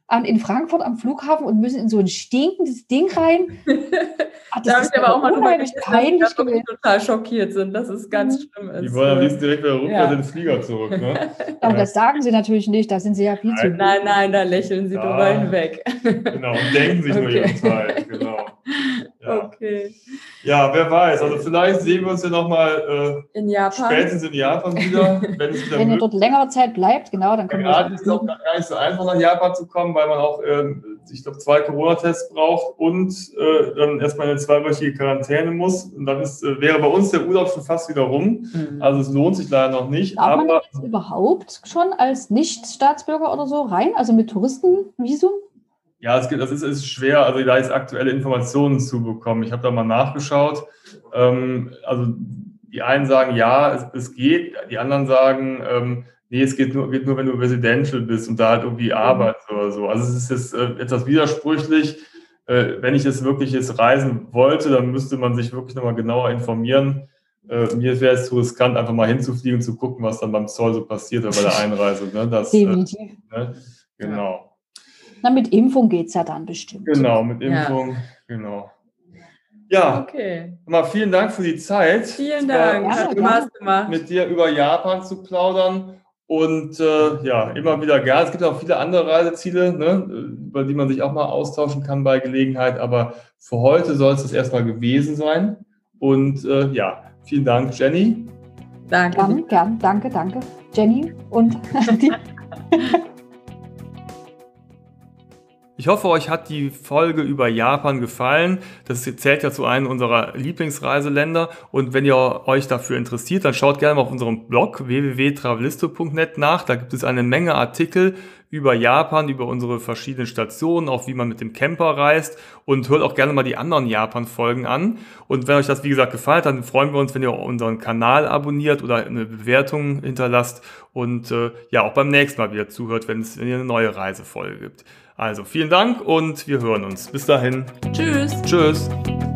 an, in Frankfurt am Flughafen und müssen in so ein stinkendes Ding rein. Ach, das da ist aber auch mal unheimlich peinlich gewesen. Die total schockiert sind, dass es ganz mhm. schlimm ist. Die wollen am liebsten direkt wieder rückwärts ja. in den Flieger zurück. Ne? Aber ja. das sagen sie natürlich nicht, da sind sie ja viel nein, zu. Nein, nein, da lächeln sie ja. drüber hinweg. Genau, und denken sich okay. nur ihren Teil. Genau. Ja. Okay. Ja, wer weiß. Also vielleicht sehen wir uns ja nochmal äh, in Japan. Spätestens in Japan wieder. Wenn, es wieder wenn ihr dort längere Zeit bleibt, genau, dann können wir. Gerade ist es auch gar nicht so einfach, nach Japan zu kommen, weil man auch, äh, ich glaube, zwei Corona-Tests braucht und äh, dann erstmal eine zweiwöchige Quarantäne muss. Und dann ist, äh, wäre bei uns der Urlaub schon fast wieder rum. Mhm. Also es lohnt sich leider noch nicht. Darf aber man jetzt überhaupt schon als Nicht-Staatsbürger oder so rein? Also mit Touristenvisum? Ja, es, gibt, das ist, ist schwer, also da jetzt aktuelle Informationen zu bekommen. Ich habe da mal nachgeschaut. Ähm, also die einen sagen, ja, es, es geht. Die anderen sagen, ähm, nee, es geht nur, geht nur, wenn du Residential bist und da halt irgendwie arbeitest oder so. Also es ist jetzt äh, etwas widersprüchlich. Äh, wenn ich jetzt wirklich jetzt reisen wollte, dann müsste man sich wirklich nochmal genauer informieren. Äh, mir wäre es zu riskant, einfach mal hinzufliegen und zu gucken, was dann beim Zoll so passiert oder bei der Einreise. Ne? Das, Definitiv. Äh, ne? Genau. Na, mit Impfung geht es ja dann bestimmt. Genau, mit Impfung, ja. genau. Ja, okay. Mal vielen Dank für die Zeit. Vielen Dank, ja, hat Spaß gemacht. Mit dir über Japan zu plaudern und äh, ja, immer wieder gerne. Es gibt auch viele andere Reiseziele, ne, über die man sich auch mal austauschen kann bei Gelegenheit, aber für heute soll es das erstmal gewesen sein. Und äh, ja, vielen Dank, Jenny. Danke. Gern, gern, danke, danke, Jenny und die. Ich hoffe, euch hat die Folge über Japan gefallen. Das zählt ja zu einem unserer Lieblingsreiseländer. Und wenn ihr euch dafür interessiert, dann schaut gerne mal auf unserem Blog w w w punkt travelisto punkt net nach. Da gibt es eine Menge Artikel über Japan, über unsere verschiedenen Stationen, auch wie man mit dem Camper reist. Und hört auch gerne mal die anderen Japan-Folgen an. Und wenn euch das, wie gesagt, gefallen hat, dann freuen wir uns, wenn ihr unseren Kanal abonniert oder eine Bewertung hinterlasst. Und äh, ja, auch beim nächsten Mal wieder zuhört, wenn es wenn ihr eine neue Reisefolge gibt. Also vielen Dank und wir hören uns. Bis dahin. Tschüss. Tschüss.